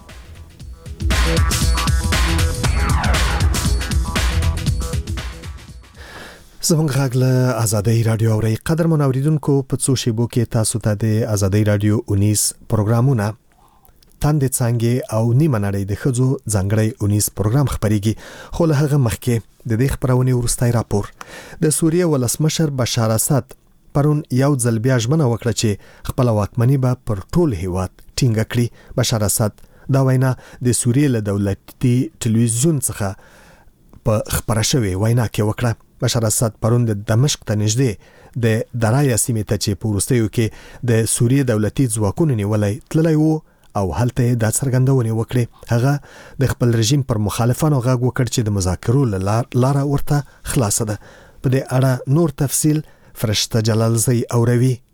زموږ غږ له آزادۍ رادیو اوري. قدرمن اوریدونکو په څو شیبو کې تاسو ته د آزادۍ رادیو اونیس پروګرامونه تاند څنګه او نیمه نړۍ د خزو ځنګړی اونیس پروګرام خبريږي. خو له هغه مخکې د دې خبرونه ورستای راپور. د سوریه ولسمشر بشار اسد پرون یو ځل بیا ژمنه وکړه چې خپل واکمنۍ به پر ټول هیواد ټینګه کړي. بشار اسد دا وینا د سوریه له دولتي ټلویزیون څخه په خبره شوې وینا کې وکړه. بشار اسد پرون د دمشق ته نږدې د درایا سیمې ته چې په وروستیو کې د سوریه دولتي ځواکونو نیولې تللی وو او هلته د څرګندونې وکړي. هغه د خپل رژیم پر مخالفانو غږ وکړ چې د مذاکرو لاره ورته خلاصه ده. په دې اړه نور تفصیل فرشته جلالزی اوروي.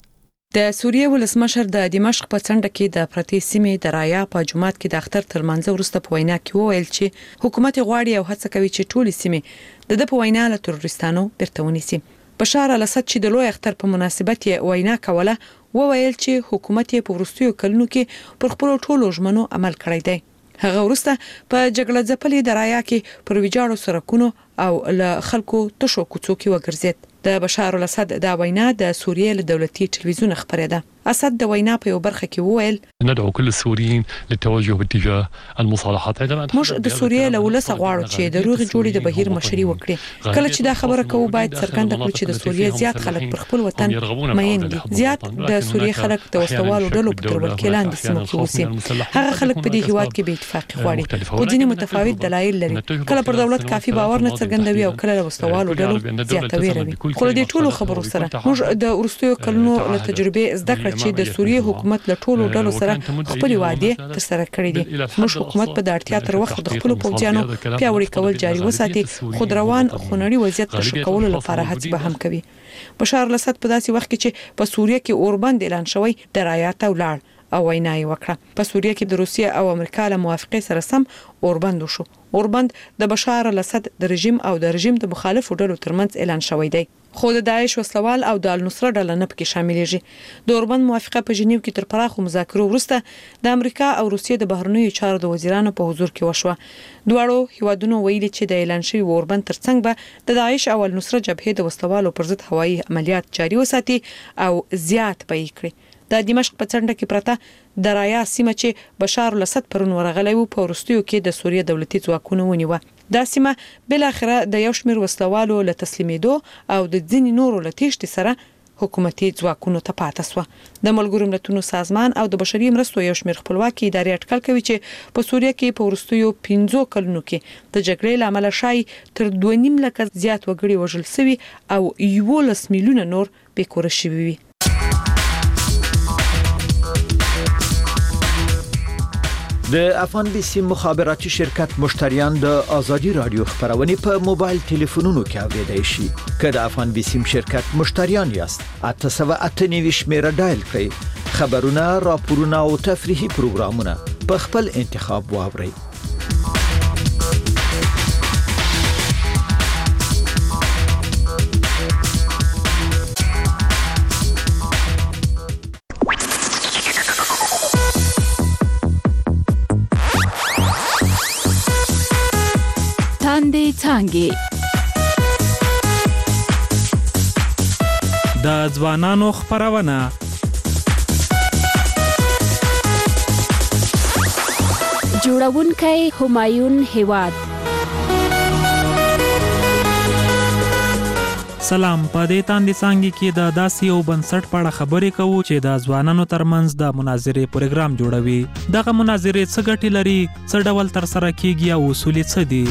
د سوریه ولسمشر د دمشق په څنډه کې د پرتی سیمې د رایا په جمعات کې د اختر تر منځ وروسته په وینا کې وویل چې حکومت غواړي او هڅه کوي چې ټولې سیمې د د په وینا له تروریستانو بیرته ونیسي. بشار الاسد چې د لوی اختر په مناسبت یې وینا کوله وویل چې حکومت یې په وروستیو کلونو کې پر خپل ټولو ژمنو عمل کړی دی. هغه وروسته په جګړه ځپلې د رایا کې پر ویجاړو سړکونو او له خلکو تشو کوڅو کې وګرځید. د بشار الاسد د وینا د سوریه له دولتي ټلویزیون خبره ده. اسد د وینا په یو برخه کې وویل ندعو كل السوريين للتوجه باتجاه المصالحات. موږ د سوريې له ولس غواړو چې د روغ جوړې د بهیر مشري وکړي. کله چې دا خبره کوو باید څرګنده کړو چې د سوريې زیات خلک پر خپل وطن مین دي. زیات د سوريې خلک د وسوالو ډلو په تر ولکې لاندې سیمو کې اوسي. هغه خلک په دې هیواد کې بې اتفاقي غواړي او ځینې متفاوت دلایل لري. کله پر دولت کافي باور نه څرګندوي او کله له وسوالو ډلو زیاته ویروي. خو د ټولو خبرو سره موږ د ورستیو کلونو له تجربې زده کړه چې د سوریې حکومت له ټولو ډلو سره خپل وعده تر سره کړې دي. موږ حکومت په د اړتیا تر وخت د خپل پوځیانو پیاوړي کول جاري وساتي، خو روان خونړي وضعیت تشکیل کولو لپاره هڅې به هم کوي. بشار الاسد په داسې وخت کې چې په سوریه کې اوربند اعلان شوی د رایا ته ولاړ او وینا یې وکړه. په سوریه کې د روسیې او امریکا له موافقې سره سم اوربند وشو. اوربند د بشار الاسد د رژیم او د رژیم د مخالفو ډلو ترمنځ اعلان شوی دی، خو د داعش وسلوال او د النصره ډله نه پکې شاملېږي. د اوربند موافقه په ژنیو کې تر پراخو مذاکرو وروسته د امریکا او روسیې د بهرنیو چارو د وزیرانو په حضور کې وشوه. دواړو هیوادونو ویلي چې د اعلان شوی اوربند ترڅنګ به د داعش او النصره جبهې د وسلوالو پر ضد هوایي عملیات جاري وساتي او زیات به یې کړي. د دمشق په څنډه کې پرته د رایا سیمه چې بشار الاسد پرون ورغلی و په وروستیو کې د سوریه دولتي ځواکونو ونیوه. دا سیمه بل اخره د یو شمېر وسلوالو له تسلیمېدو او د ځینې نورو له تېښتې سره حکومتي ځواکونو ته پاتې شوه. د ملګرو ملتونو سازمان او د بشري مرستو یو شمېر خپلواکي ادارې اټکل کوي چې په سوریه کې په وروستیو پنځو کلونو کې د جګړې له امله شاید تر دوه نیم لکه زیات وګړي وژل شوي او یولس میلیونه نور بېکوره شوي وي. د افغان بیسي مخابراتي شرکت مشتریان د ازادي رادیو خبرونه په موبایل ټلیفونونو کې اوریدای شي. که د افغان بیسي شرکت مشتریان یاست، اته سوه اته نوي شمیره ډایل کړئ. خبرونه، راپورونه او تفریحي پروګرامونه په خپل انتخاب واورئ. څانګې د ځوانانو خبرونه جوړونکی همایون هیواد. سلام، په دې تاندې څانګې کې د داسې یو بنسټ په اړه خبرې کوو چې د ځوانانو ترمنځ د مناظرې پروګرام جوړوي. دغه مناظرې څه ګټې لري، څه ډول ترسره کیږي او اصول یې څه دي؟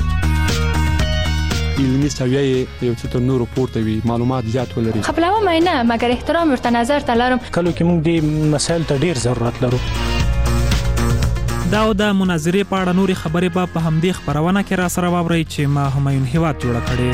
علمی سویه یو څه تر نورو پورته وي، معلومات زیات ولري. خپلوه مې نه، مګر احترام ورته نظر ته لرم. کله کې موږ دې مسایل ته ډیر ضرورت لرو. دا او د مناظرې په اړه نورې خبرې به په همدې خبرونه کې را سره واورئ چې ما همایون هیواد جوړه کړې.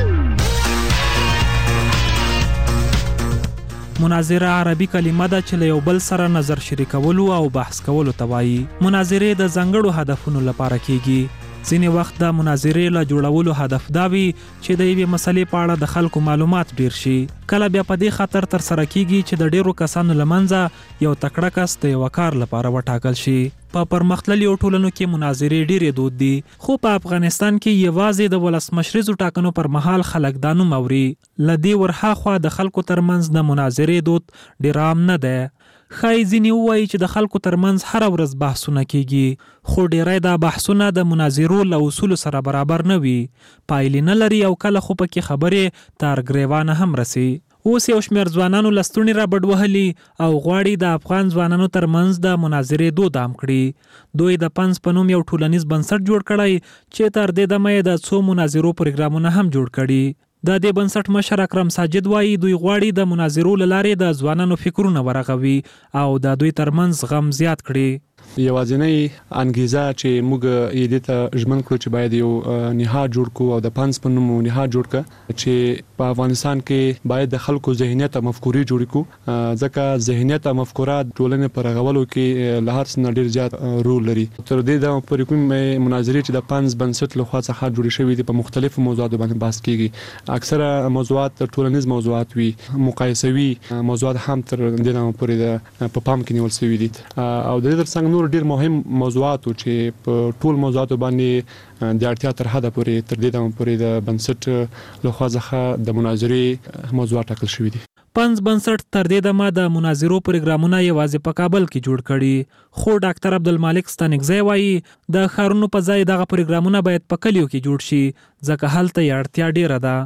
مناظره عربي کلمه ده چې له یو بل سره نظر شریکولو او بحث کولو ته وایي. مناظرې د ځانګړو هدفونو لپاره کیږي. ځینې وخت د مناظرې له جوړولو هدف دا وي چې د یوې مسلې په اړه د خلکو معلومات ډیر شي. کله بیا په دې خاطر ترسره کیږي چې د ډیرو کسانو له منځه یو تکړه کس د یو کار لپاره وټاکل شي. په پرمختللو ټولنو کې مناظرې ډیرې دود دي، خو په افغانستان کې یوازې د ولسمشریزو ټاکنو پر مهال خلک دا نوم اوري. له دې ورهاخوا د خلکو ترمنځ د مناظرې دود ډیر عام نه دی. ښایي ځینې ووایي چې د خلکو ترمنځ هره ورځ بحثونه کیږي، خو ډیری دا بحثونه د مناظرو له اصولو سره برابر نه وي، پایلې نه لري او کله خو پکې خبرې تر ګریوانه هم رسي. اوس یو شمېر ځوانانو لستونې را بډ وهلي او غواړي د افغان ځوانانو ترمنځ د مناظرې دود عام کړي. دوی د پنس په نوم یو ټولنیز بنسټ جوړ کړی چې تر دې دمه یې د څو مناظرو پروګرامونه هم جوړ کړي. د دې بنسټ مشر اکرم ساجد وایي دوی غواړي د مناظرو له لارې د ځوانانو فکرونه ورغوي او د دوی ترمنځ غم زیات کړي. یوازینی انګیزه چې موږ یې دې ته ژمن کړو چې باید یو نهاد جوړ کړو او د پنځ په نوم نهاد جوړ کړو چې په افغانستان کې باید د خلکو ذهنیت او مفکورې جوړ کړو، ځکه ذهنیت او مفکورات ټولنې پر غولو کې له هر څه ډیر زیات رول لري. تر دې د پر کوم مناظرې چې د پنځ بنسټ له خوا څخه جوړې شوې دي په مختلفو موضوعاتو باندې بحث کیږي. اکثره موضوعات ټولنیز موضوعات وي، مقایسوي موضوعات هم تر دې نه پورې په پام کې نیول شوي دي او د دې ترڅنګ نور ډیر مهم موضوعات چې په ټول موضوعاتو باندې د اړتیا تر حده پورې تر دې دمه پورې د بنسټ له خوا څخه د مناظرې موضوعات ټاکل شوي دي. پنځ بنسټ تر دې دمه د مناظرو پروګرامونه یوازې په کابل کې جوړ کړي، خو ډاکټر عبدالمالک ستانکزی وایي د ښارونو په ځای دغه پروګرامونه باید په کلیو کې جوړ شي ځکه هلته یې اړتیا ډیره ده.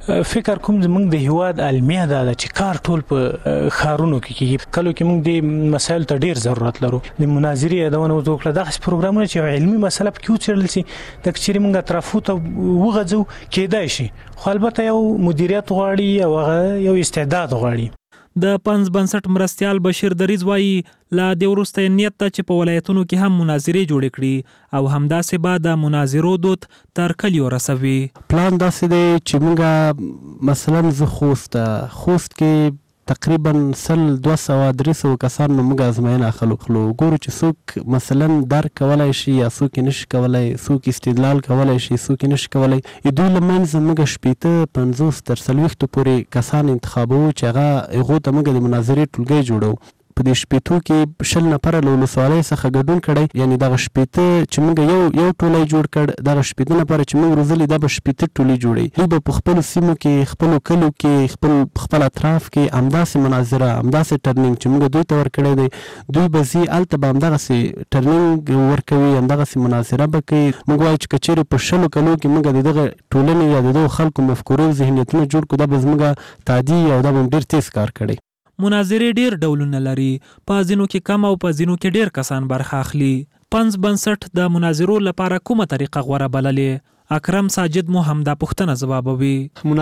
فکر کوم زمونږ د هیواد علمیه ده چې کار ټول په ښارونو کې کیږي، کلو کې موږ د مسایل ته ډیر ضرورت لرو. د مناظرې یادونه وکړه دغه پروګرامونه چې علمي مسله پکې وڅېړل شي د کچېرې موږ اطرافو ته وغځو کېدای شي، خو البته یو مدیریت غواړي او هغه یو استعداد غواړي. د پنځ بنسټ مرستیال بشیر دریز وایي لا د وروسته نیت ته چې په ولایتونو کې هم مناظرې جوړې کړي او همداسې به د مناظرو دود تر کلیو رسوي. پلان داسې دی چې موږ مثلا زه خوست خوست کې تقریبا سل دوه سوه درې سوه کسان نو موږ ازموینه اخلو خلو ګورو چې څوک مثلا درک کولای شي یا څوک نشي کولای، څوک استدلال کولای شي څوک نشي کولای. دوی لمنځه موږ شپېته پنځوس تر څلوېښتو پورې کسان انتخابوو چې هغه هغو ته موږ د مناظرې ټولګی جوړو. په دې شپېتو کې شل نفره له ولسوالۍ څخه ګډون کړی، یعنی دغه شپېته چې موږ یو یو ټولی جوړ کړ، دغه شپېته نفره چې موږ روزلي دا به شپېته ټولي جوړوي. دوی به په خپلو سیمو کې خپلو کلیو کې خپل خپل اطراف کې همداسې مناظره همداسې ټرنینګ چې موږ دوی ته ورکړی دی دوی به ځي هلته به همدغسې ټرنینګ ورکوي، همدغسې مناظره به کوي. موږ وایو چې که چېرې په شلو کلو کې موږ د دغه ټولنې یا د دغو خلکو مفکورې او ذهنیتونه جوړ کړو دا به زموږ تعدي او دا به هم ډېر تیز کار کړی. مناظرې ډیر ډولونه لري، په ځینو کې کم او په ځینو کې ډیر کسان برخه اخلي. پنځ بنسټ د مناظرو لپاره کومه طریقه غوره بللې؟ اکرم ساجد مو هم دا پوښتنه ځوابوي.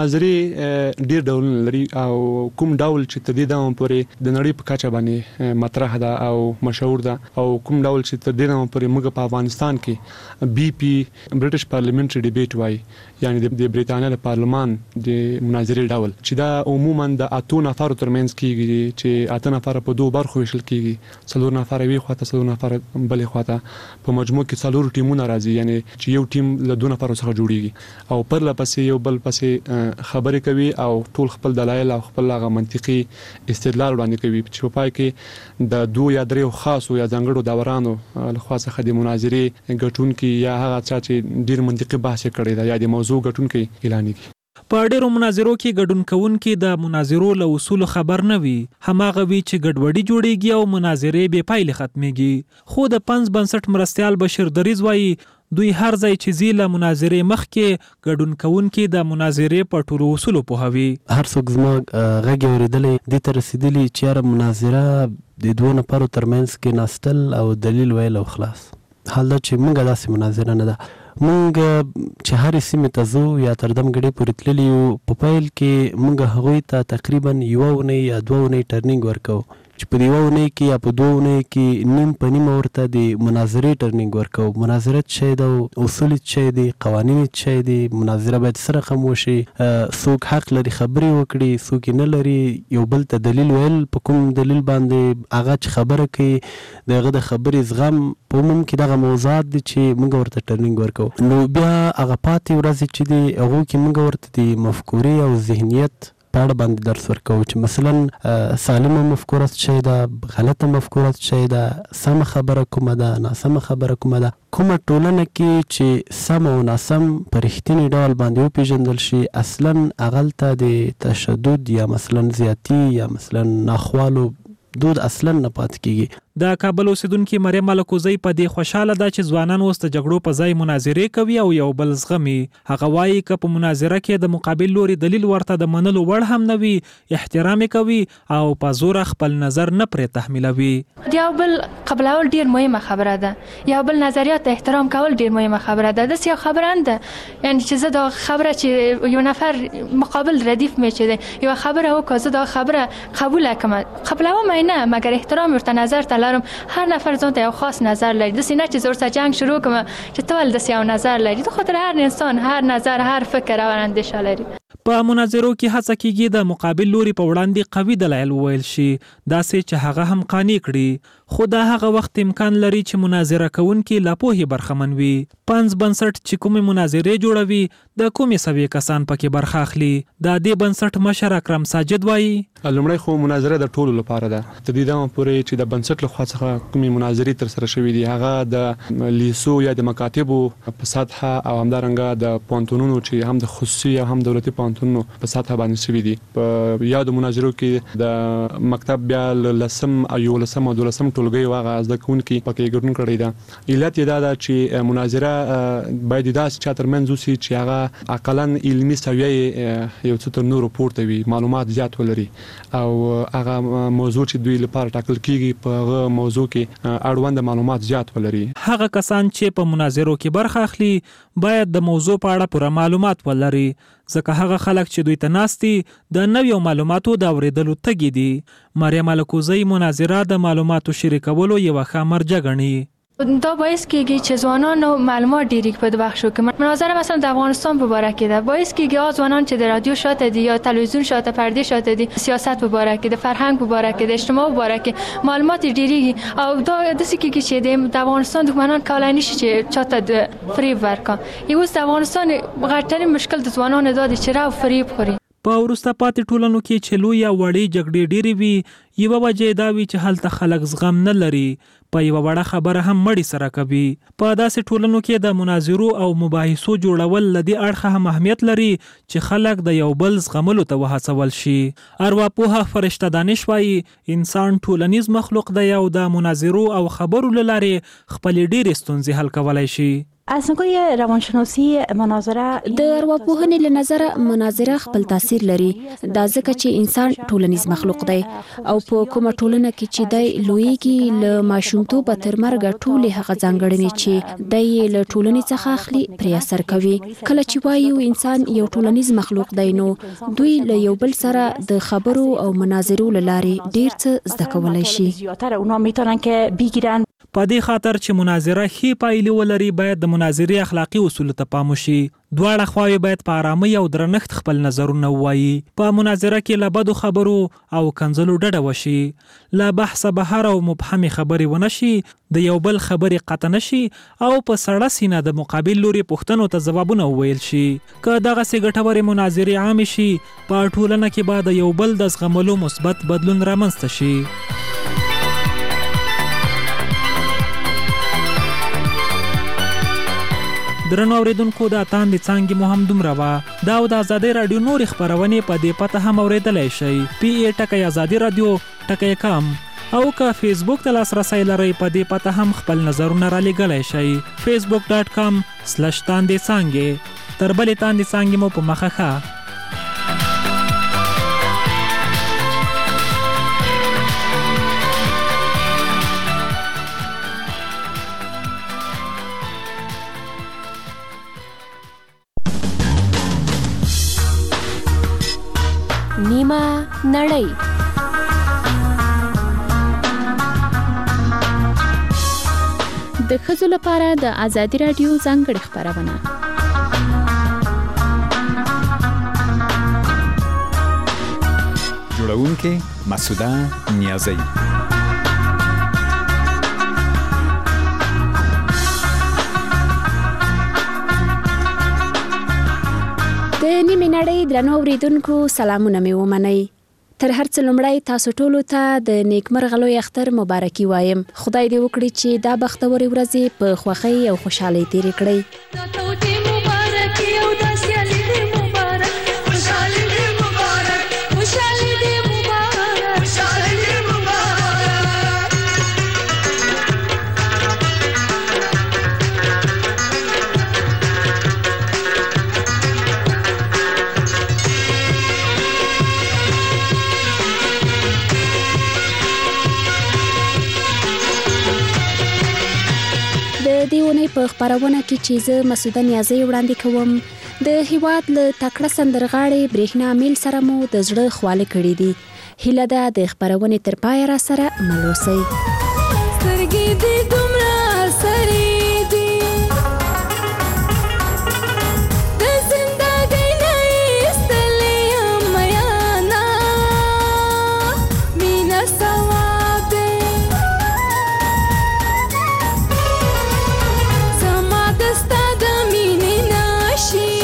مناظرې ډیر ډولونه لري او کوم ډول چې تر دې دمه پورې د نړۍ په کچه باندې مطرح ده او مشهور ده او کوم ډول چې تر دې دمه پورې موږ په افغانستان کې بي پي برټش پارلیمنټري ډیبیټ وایي، یعنی د بریتانیا د پارلمان د مناظرې ډول چې دا عموما د اتو نفرو ترمنځ کیږي چې اته نفر په دوه برخو ویشل کیږي، څلور نفر وی خواته څلور نفر بلې خواته، په مجموع کې څلور ټیمونه راځي، یعنی چې یو ټیم له دوه نفرو څخه جوړیږي او پر لپسې یو بل پسې خبرې کوي او ټول خپل دلایل او خپل هغه منطقي استدلال وړاندې کوي چې په پای کې د دوه یا درې خاصو یا ځانګړو داورانو له خوا څخه د مناظرې ګټونکي یا هغه چا چې ډیر منطقي بحث کړی دی یا د موضوع ګټونکي اعلانېږي. په ډیرو مناظرو کې ګډون کوونکي د مناظرو له اصولو خبر نه وي، هماغه وي چې ګډوډي جوړیږي او مناظرې بې پایلې ختمیږي. خو د پنځ بنسټ مرستیال بشیر دریز وایي دوی هر ځای چې زی له مناظرې مخکې ګډون کوونکي د مناظرې په ټولو اصولو پوهوي. هر څوک زما غږ اورېدلی دې ته رسېدلي چې یاره مناظره د دوو نفرو ترمنځ کې ناستل او دلیل ویل او خلاص. حال دا چې موږ داسې مناظره نه ده، موږ چې هرې سیمې ته ځو یا تر دمګړې پورې تللي یو په پیل کې موږ هغوی ته تقریبا یوه اونۍ یا دوه اونۍ ټرنینګ ورکوو چې په یوه اونۍ کې یا په دوه اونۍ کې نیم په نیمه ورته د مناظرې ټرنینګ ورکوو. مناظره څه شی ده، اصول څه شی دي، قوانین څه شی دي، مناظره باید څه رقم وشي، څوک حق لري خبرې وکړي څوک یې نه لري، یو بل ته دلیل ویل په کوم دلیل باندې هغه چې خبره کوي د هغه د خبرې زغم په عموم کې دغه موضوعات دي چې موږ ورته ټرنینګ ورکوو. نو بیا هغه پاتې ورځې چې دي هغو کې موږ ورته د مفکورې او ذهنیت په اړه باندې درس ورکوو چې مثلا سالمه مفکوره څه شی ده، غلطه مفکوره څه شی ده، سمه خبره کومه ده، ناسمه خبره کومه ده. کومه ټولنه کې چې سم او ناسم په رښتیني ډول باندې وپېژندل شي اصلا هغلته د تشدد یا مثلا زیاتي یا مثلا ناخوالو دود اصلا نه پاتې کیږي. د کابل اوسیدونکو مریم ملکوزی په دې خوشاله ده چې ځوانان اوس د جګړو په ځای مناظرې کوي او یو بل زغمي. هغه وایي که په مناظره کې د مقابل لوري دلیل ورته د منلو وړ هم نه وي، احترام کوي او په زور خپل نظر نه پرې تحمیلوي. یو بل قبلول ډیر مهمه خبره ده، یو بل نظریات احترام کول ډیر مهمه خبره ده. داس یو خبره ده، یعنی چې زه دا خبره چې یو نفر مقابل ردیف میچه یو خبره وکړه، زه دا خبره قبول کړم، قبلوم نه، مگر احترام ورته نظر ته لرم. هر نفر ځان ته یو خاص نظر لري، د سینې چې زور سره جنگ شروع کوم چې ټول د یو نظر لري. د خاطر هر انسان هر نظر هر فکر او اندیشه لري. په مناظرو کې هڅه کیږي د مقابل لوري په وړاندې قوي دلایل وویل شي، داسې چې هغه هم قانع کړي. خو دا هغه وخت امکان لري چې مناظره کوونکي لا پوهې برخمن وي. پنځ بنسټ چې کومې مناظرې جوړوي د کومې سوي کسان پکې برخه اخلي. د دې بنسټ مشر اکرم ساجد وایي لومړی خو مناظره د ټولو لپاره ده. تر دې دمه پورې چې د بنسټ له خوا څخه کومې مناظرې تر سره شوې دي هغه د لیسو یا د مکاتبو په سطحه او همدارنګه د پوهنتونونو چې هم د خصوصي او هم دولتي پوهنتونونو په سطحه باندې شوې دي. په یادو مناظرو کې د مکتب بیا لسم او یولسم او دولسم ټولګي واغه زده کوونکي پکې ګډون کړی ده. علت یې دا ده چې مناظره باید داسې چا ترمنځ وشي چې هغه اقلا علمي سویه یو څه تر نورو پورته وي، معلومات زیات ولري او هغه موضوع چې دوی لپاره ټاکل کیږي په هغه موضوع کې اړوند معلومات زیات ولري. هغه کسان چې په مناظرو کې برخه اخلي باید د موضوع په اړه پوره معلومات ولري، ځکه هغه خلک چې دوی ته ناستي د نویو معلوماتو د اورېدلو تږي دي. مریم ملکوزی مناظره د معلوماتو شریکولو یوه ښه مرجع ګڼي. دا باعث کیږي چې ځوانانو معلومات ډیری په بخشو کې مناظره مثلا د افغانستان په اړه کې ده، باعث کیږي ځوانان چې د رادیو شاته دي یا تلویزیون شاته پرده شاته دي، سیاست په اړه کې، د فرهنګ په اړه کې، د اجتماع په اړه کې معلومات ډیری او دا د څه کیږي چې د افغانستان دښمنان کولای نشي چې چاته د فریب ورکړي. یو د افغانستان غټري مشکل د ځوانانو دا دي چې راو فریب خوري. په وروسته پاتې ټولنو کې چې لوی یا وړې جګړې ډېرې وي، یوه وجه دا وي چې هلته خلک زغم نه لري، په یوه وړه خبره هم مړی سره کوي. په داسې ټولنو کې د مناظرو او مباحثو جوړول له دې اړخه هم اهمیت لري چې خلک د یو بل زغملو ته وهڅول شي. ارواپوه فرشته دانش وایي انسان ټولنیز مخلوق دی او د مناظرو او خبرو له لارې خپلې ډېرې ستونزې حل کولی شي. از نگاه روانشناسی مناظره د ارواپوهنې له نظره مناظره خپل تاثیر لري، دا ځکه چې انسان ټولنیز مخلوق دی او په کومه ټولنه کې چې دی لویږي له ماشومتوبه تر مرګه ټولې هغه ځانګړنې چې دی له ټولنې څخه اخلي پرې اثر کوي. کله چې وایو انسان یو ټولنیز مخلوق دی نو دوی له یو بل سره د خبرو او مناظرو له لارې ډیر څه زده کولی شي. اونا میتونن که بگیرن. په دې خاطر چې مناظره ښې پایلې ولري باید د مناظرې اخلاقي اصولو ته پام وشي. دواړه خواوې باید په آرامۍ او درنښت خپل نظرونه ووایي. په مناظره کې له بدو خبرو او کنځلو ډډه وشي، له بحثه بهر او مبهمې خبرې ونه شي، د یو بل خبرې قطع نه شي او په سړه سینه د مقابل لوري پوښتنو ته ځوابونه وویل شي. که دغسې ګټورې مناظرې عامې شي په ټولنه کې به د یو بل د زغملو مثبت بدلون رامنځته شي. درنو اوریدونکو د تاندې څانګې مو هم دومره وه. دا او د ازادۍ راډیو نورې خپرونې په دې پته هم اوریدلی شئ. پی ای ټکی ازادي راډیو ټکی کام او که فیسبوک ته لاسرسی لرئ په دې پته هم خپل نظرونه را لیږلی شئ. فیسبوک ډاټ کام سلش تاندې څانګې. تر بلې تاندې څانګې مو په مخه ښه. نیمه نړۍ. د ښځو لپاره د ازادي راډیو ځانګړې خپرونه. جوړونکې مسعوده نیازی. د نیمې نړۍ درنو اوریدونکو سلامونه مې ومنئ. تر هر څه لومړی تاسو ټولو ته د نیکمرغه لوی اختر مبارکي وایم. خدای دې وکړي چې دا بختورې ورځې په خوښۍ او خوشحالۍ تېرې کړئ. په خبرونه کې چې زه مسوده نیازی وړاندې کوم د هیواد له تکړه سندرغاړي برېښنا میل سره مو د زړه خواله کړې دي. هیله ده د خبرونه تر پای را سره ملوسي. سترګې دې دومره سرې دي د زندګۍ نه ایستلې یم میانا مینه ثواب دی زما د ستا د مینې نشي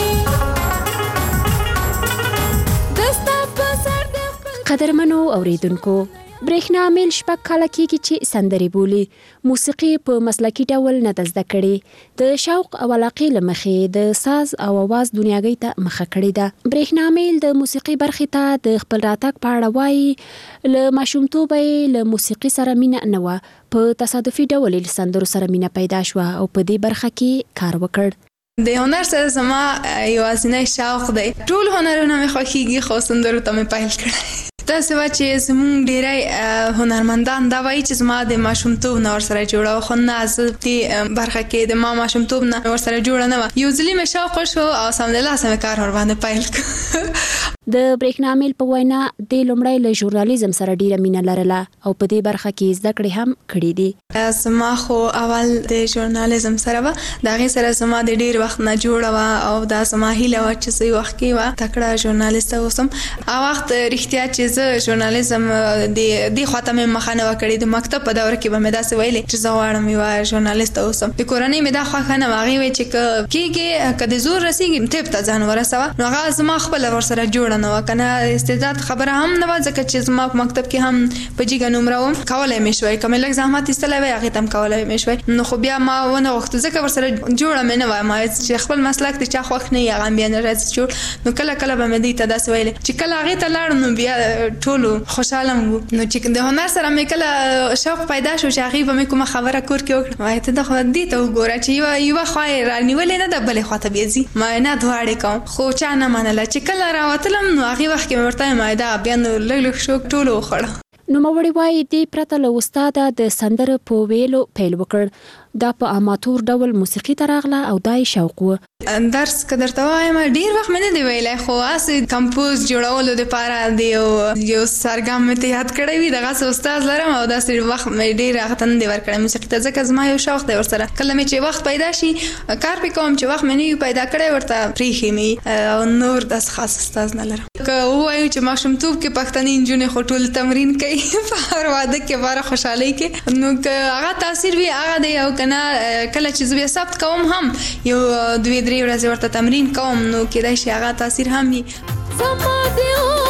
د ستا په سر د قدرمنو اوریدونکو، برېښنا میل شپږ کاله کېږي چې سندرې بولي. موسیقي په مسلکي ډول نه ده زده کړې. د شوق او علاقې له مخې د ساز او اواز دنیاګۍ ته مخه کړې ده. برېښنا میل د موسیقي برخې ته د خپل راتګ په اړه وایي له ماشومتوبه یې له موسیقي سره مینه نه وه. په تصادفي ډول یې له سندرو سره مینه پیدا شوه او په دې برخه کې کار وکړ. د هنر سره زما یوازینی شوق دی. ټول هنرونه مې خوښیږي خو سندرو ته مې پیل کړی. داسې وه چې زموږ ډېری هنرمندان دا وایي چې زما د ماشومتوب نه ورسره جوړه وه، خو نه زه دې برخه کې د ما ماشومتوب نه ورسره جوړه نه وه. یو ځلې مې شوق وشو او سمدلاسه مې کار ورباندې پیل کړ. د برېښنا میل په وینا د لومړی له ژورنالیزم سره ډیره مینه لرله او په دې برخه کې زده کړې هم کړې دي. زما خو اول د ژورنالیزم سره وه، د هغې سره زما د ډېر وخت نه جوړه وه او دا زما هیله وه چې زه یو وخت کې وه تکړه ژورنالیسته اوسم. هغه وخت رښتیا چې زه ژورنالیزم د دې خواته مې مخه نه وه کړې. د مکتب په دوره کې به مې داسې ویلې چې زه غواړم یوه ژورنالیسته اوسم. د کورنۍ مې دا خوښه نه وه. هغې ویل چې که کېږي که د زور رسېږي طب ته ځان ورسوه. نو هغه زما خپله ورسره جوړه نه وه که نه استعداد خبره هم نه وه، ځکه چې زما په مکتب کې هم په جیګه نومره وم، کولی مې شوی. که مې لږ زحمت ایستلی وی هغې ته هم کولی مې شوی. نو خو بیا ما ونه غوښتو ځکه ورسره جوړه مې نه وه. ما چې خپل مسلک د چا خوښ نه وي هغه هم بیا نه راځي جوړ. نو کله کله به مې دوی ته داسې ویلې چې کله هغې ته لاړم نو بیا ټولو خوشحاله وو. نو چې د هنر سره مې کله شوق پیدا شو چې هغې به مې کومه خبره کور کې وکړه، وایي ته د خو دې ته وګوره چې یوه یوه خوا یې رانیولې نه ده بلې خوا ته بیا ځي. ما نه دواړې کوم، خو چا نه منله. چې کله راوتلم نو هغې وخت کې مې ورته وایم دا بیا نو لږ لږ شوق ټولو وخوړه. نوموړی وایي دې پرته له استاده د سندرو په ویلو پیل وکړ. دا په اماتور ډول موسیقي ته راغله او دا یې شوق و. درس که درته وایم ډېر وخت مې نه دی ویلی، خو هسې کمپوز جوړولو دپاره د یو یو سرګام مې ته یاد کړی وي دغسې استاد لرم او داسې وخت مې ډېر هغه ته نه دی ورکړی موسیقي ته، ځکه زما یو شوق دی ورسره. کله مې چې وخت پیدا شي کار پرې کوم، چې وخت مې نه وي پیدا کړی ورته پرېښې مې او نور داسې خاص استاد نه لرم. که ووایو چې ماشومتوب کې پښتنې نجونې خو ټول تمرین کوي په هر واده کې باره خوشحالۍ کې، نو که هغه تاثیر وي هغه دی. او که نه کله چې زه بیا ثبت کوم هم یو دوې درې ورځې ورته تمرین کوم نو کېدای شي هغه تاثیر هم وي. زما د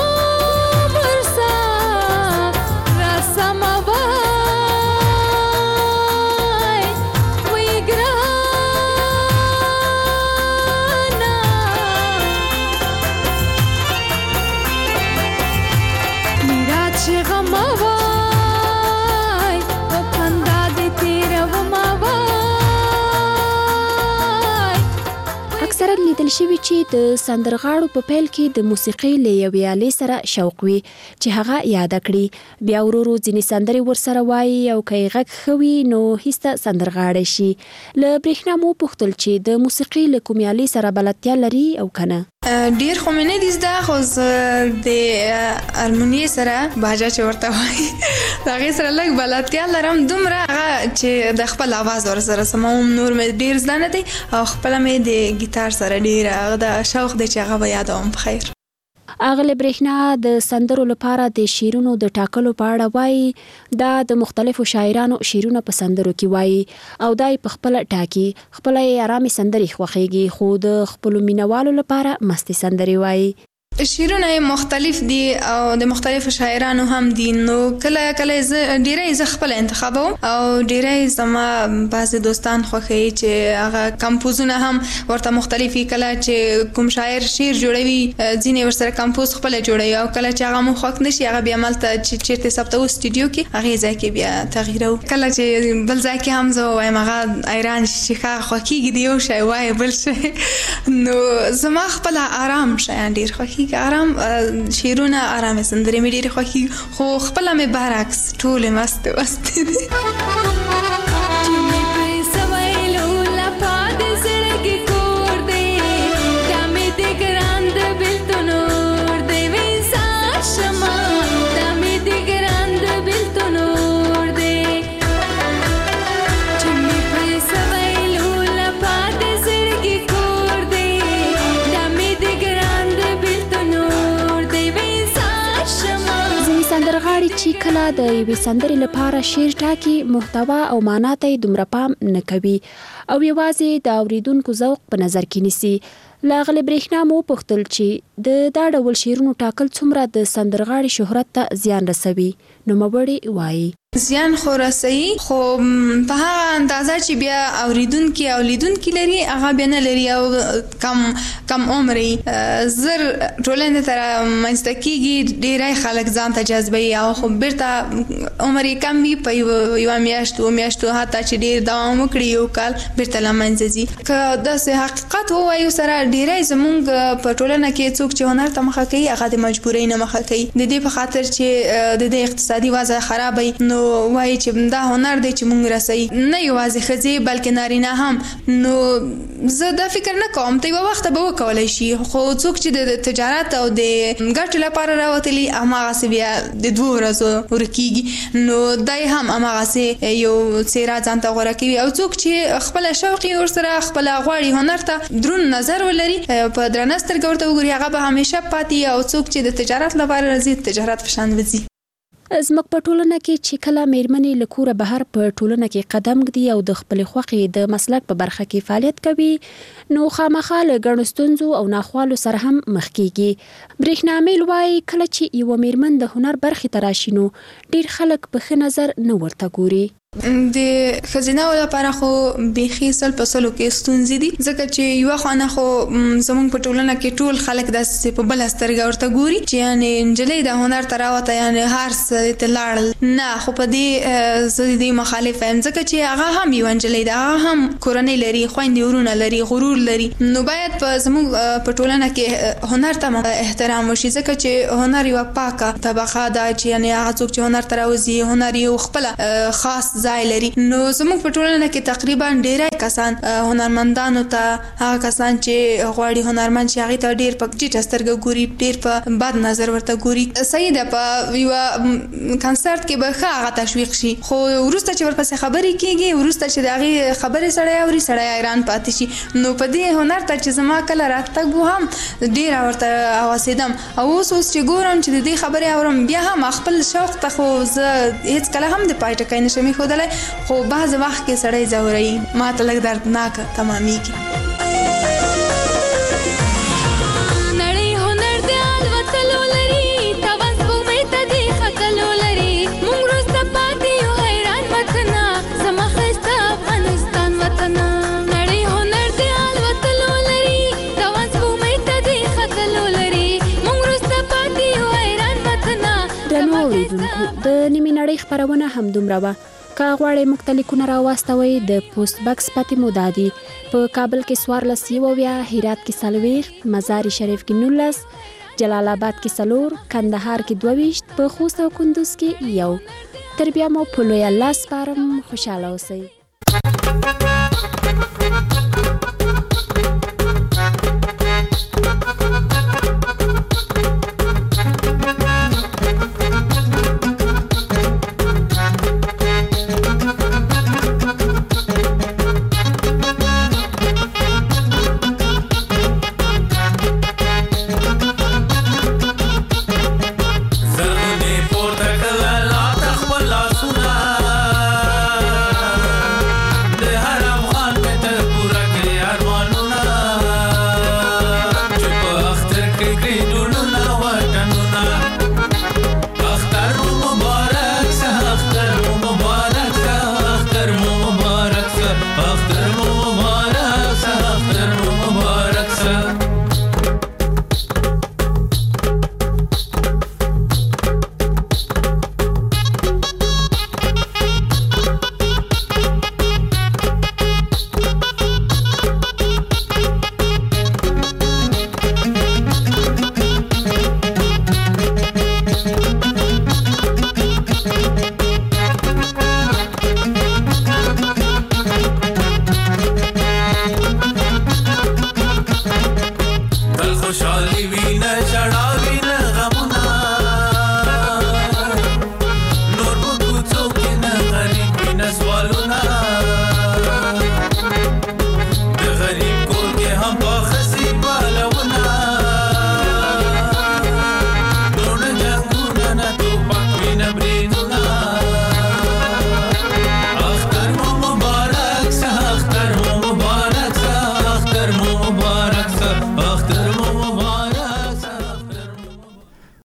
عمر ساه راسمه وای وی ګرانه میرات چې غمه وای په خندا دې تېرومه وای. اکثرا لیدل شوي چې د سندرغاړو په پیل کې د موسیقۍ له یوې آلې سره شوق وي چې هغه یاده کړي، بیا ورو ورو ځینې سندرې ورسره وایي او که یې غږ ښه وي نو هیڅ سندرغاړی شي. له برېښنا مو پوښتل چې د موسیقۍ له کومې آلې سره بلدتیا لري او که نه. ډیر خو مې نه دي زده، خو زه د هارمونیې سره باجه چې ورته وایي د هغې سره لږ بلدتیا لرم، دومره هغه چې د خپل اواز ورسره سم هم نور مې ډیر زده نه دی او خپله مې د ګیتار سره ډیر هغه د شوق دی چې هغه به یادوم په خیر. اغلې برېښنا د سندرو لپاره د شعرونو د ټاکلو په اړه وایي. دا د مختلفو شاعرانو شعرونه په سندرو کې وایي او دا یې په خپله ټاکي. خپله یې ارامې سندرې خوښیږي خو د خپلو مینوالو لپاره مستې سندرې وایي. شعرونه مختلف دي او د مختلفو شاعرانو هم دي، نو کله کله زه ډیری زه خپل انتخابوم او ډیری زما بعضې دوستان خوښوي چې هغه کمپوزونه هم ورته مختلفي. کله چې کوم شاعر شعر جوړوي ځینې ورسره کمپوز خپله جوړوي او کله چې هغه مو خوښ نشي هغه بیا ملته چې چېرته ثبتوو سټوډیو کې هغې ځای کې بیا تغییروو. کله چې بل ځای کې هم زه ووایم هغه حیران شي چې ښه خوښېږي د یو شی وایي بل شی. نو زما خپله آرام شیان ډېر خوښېږي، آرام شعرونه آرامې سندرې مې ډېرې خوښېږي، خو خپله مې برعکس ټولې مستې وستې دي. چې مې پرې سویلو لپاره لوبغاړي چې کله د یوې سندرې لپاره شعر ټاکي محتوا او معنا ته دومره پام نه کوي او یوازې د اوریدونکو ذوق په نظر کې نیسي. لاغله برېښنا مو پوښتل چې د دا ډول شعرونو ټاکل څومره د سندرغاړي شهرت ته زیان رسوي. نو مبړې وایي زیان خو رسوي، خو په هغه اندازه چې بیا اوریدونکي او لیدونکي لري هغه بیا نه لري او کم کم عمر زر ټولنې تر منځته کېږي، ډېری خلک ځان ته جذبوي او خو بیرته عمر یې کم وي په یوه میاشت اوه میاشتو حتی چې ډېر دوام وکړي یو کال بیرته له منځه ځي. که داسې حقیقت ووایو سره ډېری زموږ په ټولنه کې څوک چې هنر ته مخه کوي هغه د مجبورۍ نه مخه کوي د دې په خاطر چې د دې اقتصادي وضع خرابوي. نو وایي چې دا هنر دی چې مونږ رسوي نه یوازې ښځې بلکې نارینه هم. نو زه دا فکر نه کوم ته یوه وخته به وکولی شي، خو څوک چې د تجارت او د ګټې لپاره راوتلي هماغسې بیا د دوو ورځو ورکېږي نو دی هم هماغسې یو څېره ځان ته غوره کوي. او څوک چې خپله شوق یې ورسره خپله غواړي هنر ته دروند نظر ولري په درنه سترګه ورته وګوري هغه به همیشه پاتې. او څوک چې د تجارت لپاره راځي تجارت په شان وځي. زموږ په ټولنه کې چې کله میرمنې له کوره بهر په ټولنه کې قدم ږدي او د خپلې خوښې د مسلک په برخه کې فعالیت کوي نو خامخا له ګڼو ستونزو او ناخوالو سره هم مخ کېږي. برېښنا میل وایي کله چې یوه میرمن د هنر برخې ته راشي نو ډېر خلک په ښه نظر نه ورته ګوري. د ښځینه‌و لپاره خو بیخي سل په سلو کې ستونزې دي ځکه چې یوه خوا خو زموږ په ټولنه کې ټول خلک داسې په بله سترګه ورته ګوري چې یعنې نجلۍ د هنر ته راوته یعنې هر څه ته لاړل. نه خو په دې زه د دې مخالفه یم ځکه چې هغه هم یوه نجلۍ ده، هغه هم کورنۍ لري، خویندې ورونه لري، غرور لري. نو باید په زموږ په ټولنه کې هنر ته احترام وشي ځکه چې هنر یوه پاکه طبقه ده چې یعنې هغه څوک چې هنر ته راوځي هنر یو خپله خاص ځای لري. نو زموږ په ټولنه کې تقریبا ډېری کسان هنرمندانو ته هغه کسان چې غواړي هنرمند شي هغې ته ډېر په ټیټه سترګه ګوري، ډېر په بد نظر ورته ګوري. صحیح ده په یوه کنسرت کې به ښه هغه تشویق شي، خو وروسته چې ورپسې خبرې کېږي وروسته چې د هغې خبرې سړی اوري سړی حیران پاتې شي. نو په دې هنر ته چې زما کله راتګ و هم ډېره ورته هوسېدم او اوس اوس چې ګورم چې د دې خبرې اورم بیا هم خپل شوق ته خو زه هېڅکله هم د پای ټکی نشم ایښودلی، خو بعض وخت کې سړی ځوروي ما ته لږ دردناک تمامیږي. نړۍ هنر د الوتلو لري توان سپوږمۍ ته د ختلو لري موږ وروسته پاتې یو حیران وطنه زما ښایسته افغانستان وطنه. نړۍ هنر د الوتلو لري توان سپوږمۍ ته د ختلو لري موږ وروسته پاتې یو حیران وطنه. درنو اورېدونکو د نیمې نړۍ خپرونه همدومره وه. که غواړئ موږ ته لیکونه راواستوئ د پوسټ بکس پتې مو دا دي: په کابل کې څوارلس یو اویا، هرات کې څلوېښت، مزار شریف کې نولس، جلال آباد کې څلور، کندهار کې دوه ویشت، په خوست او کندوز کې یو. تر بیا مو په لوی الله سپارم، خوشحاله اوسئ.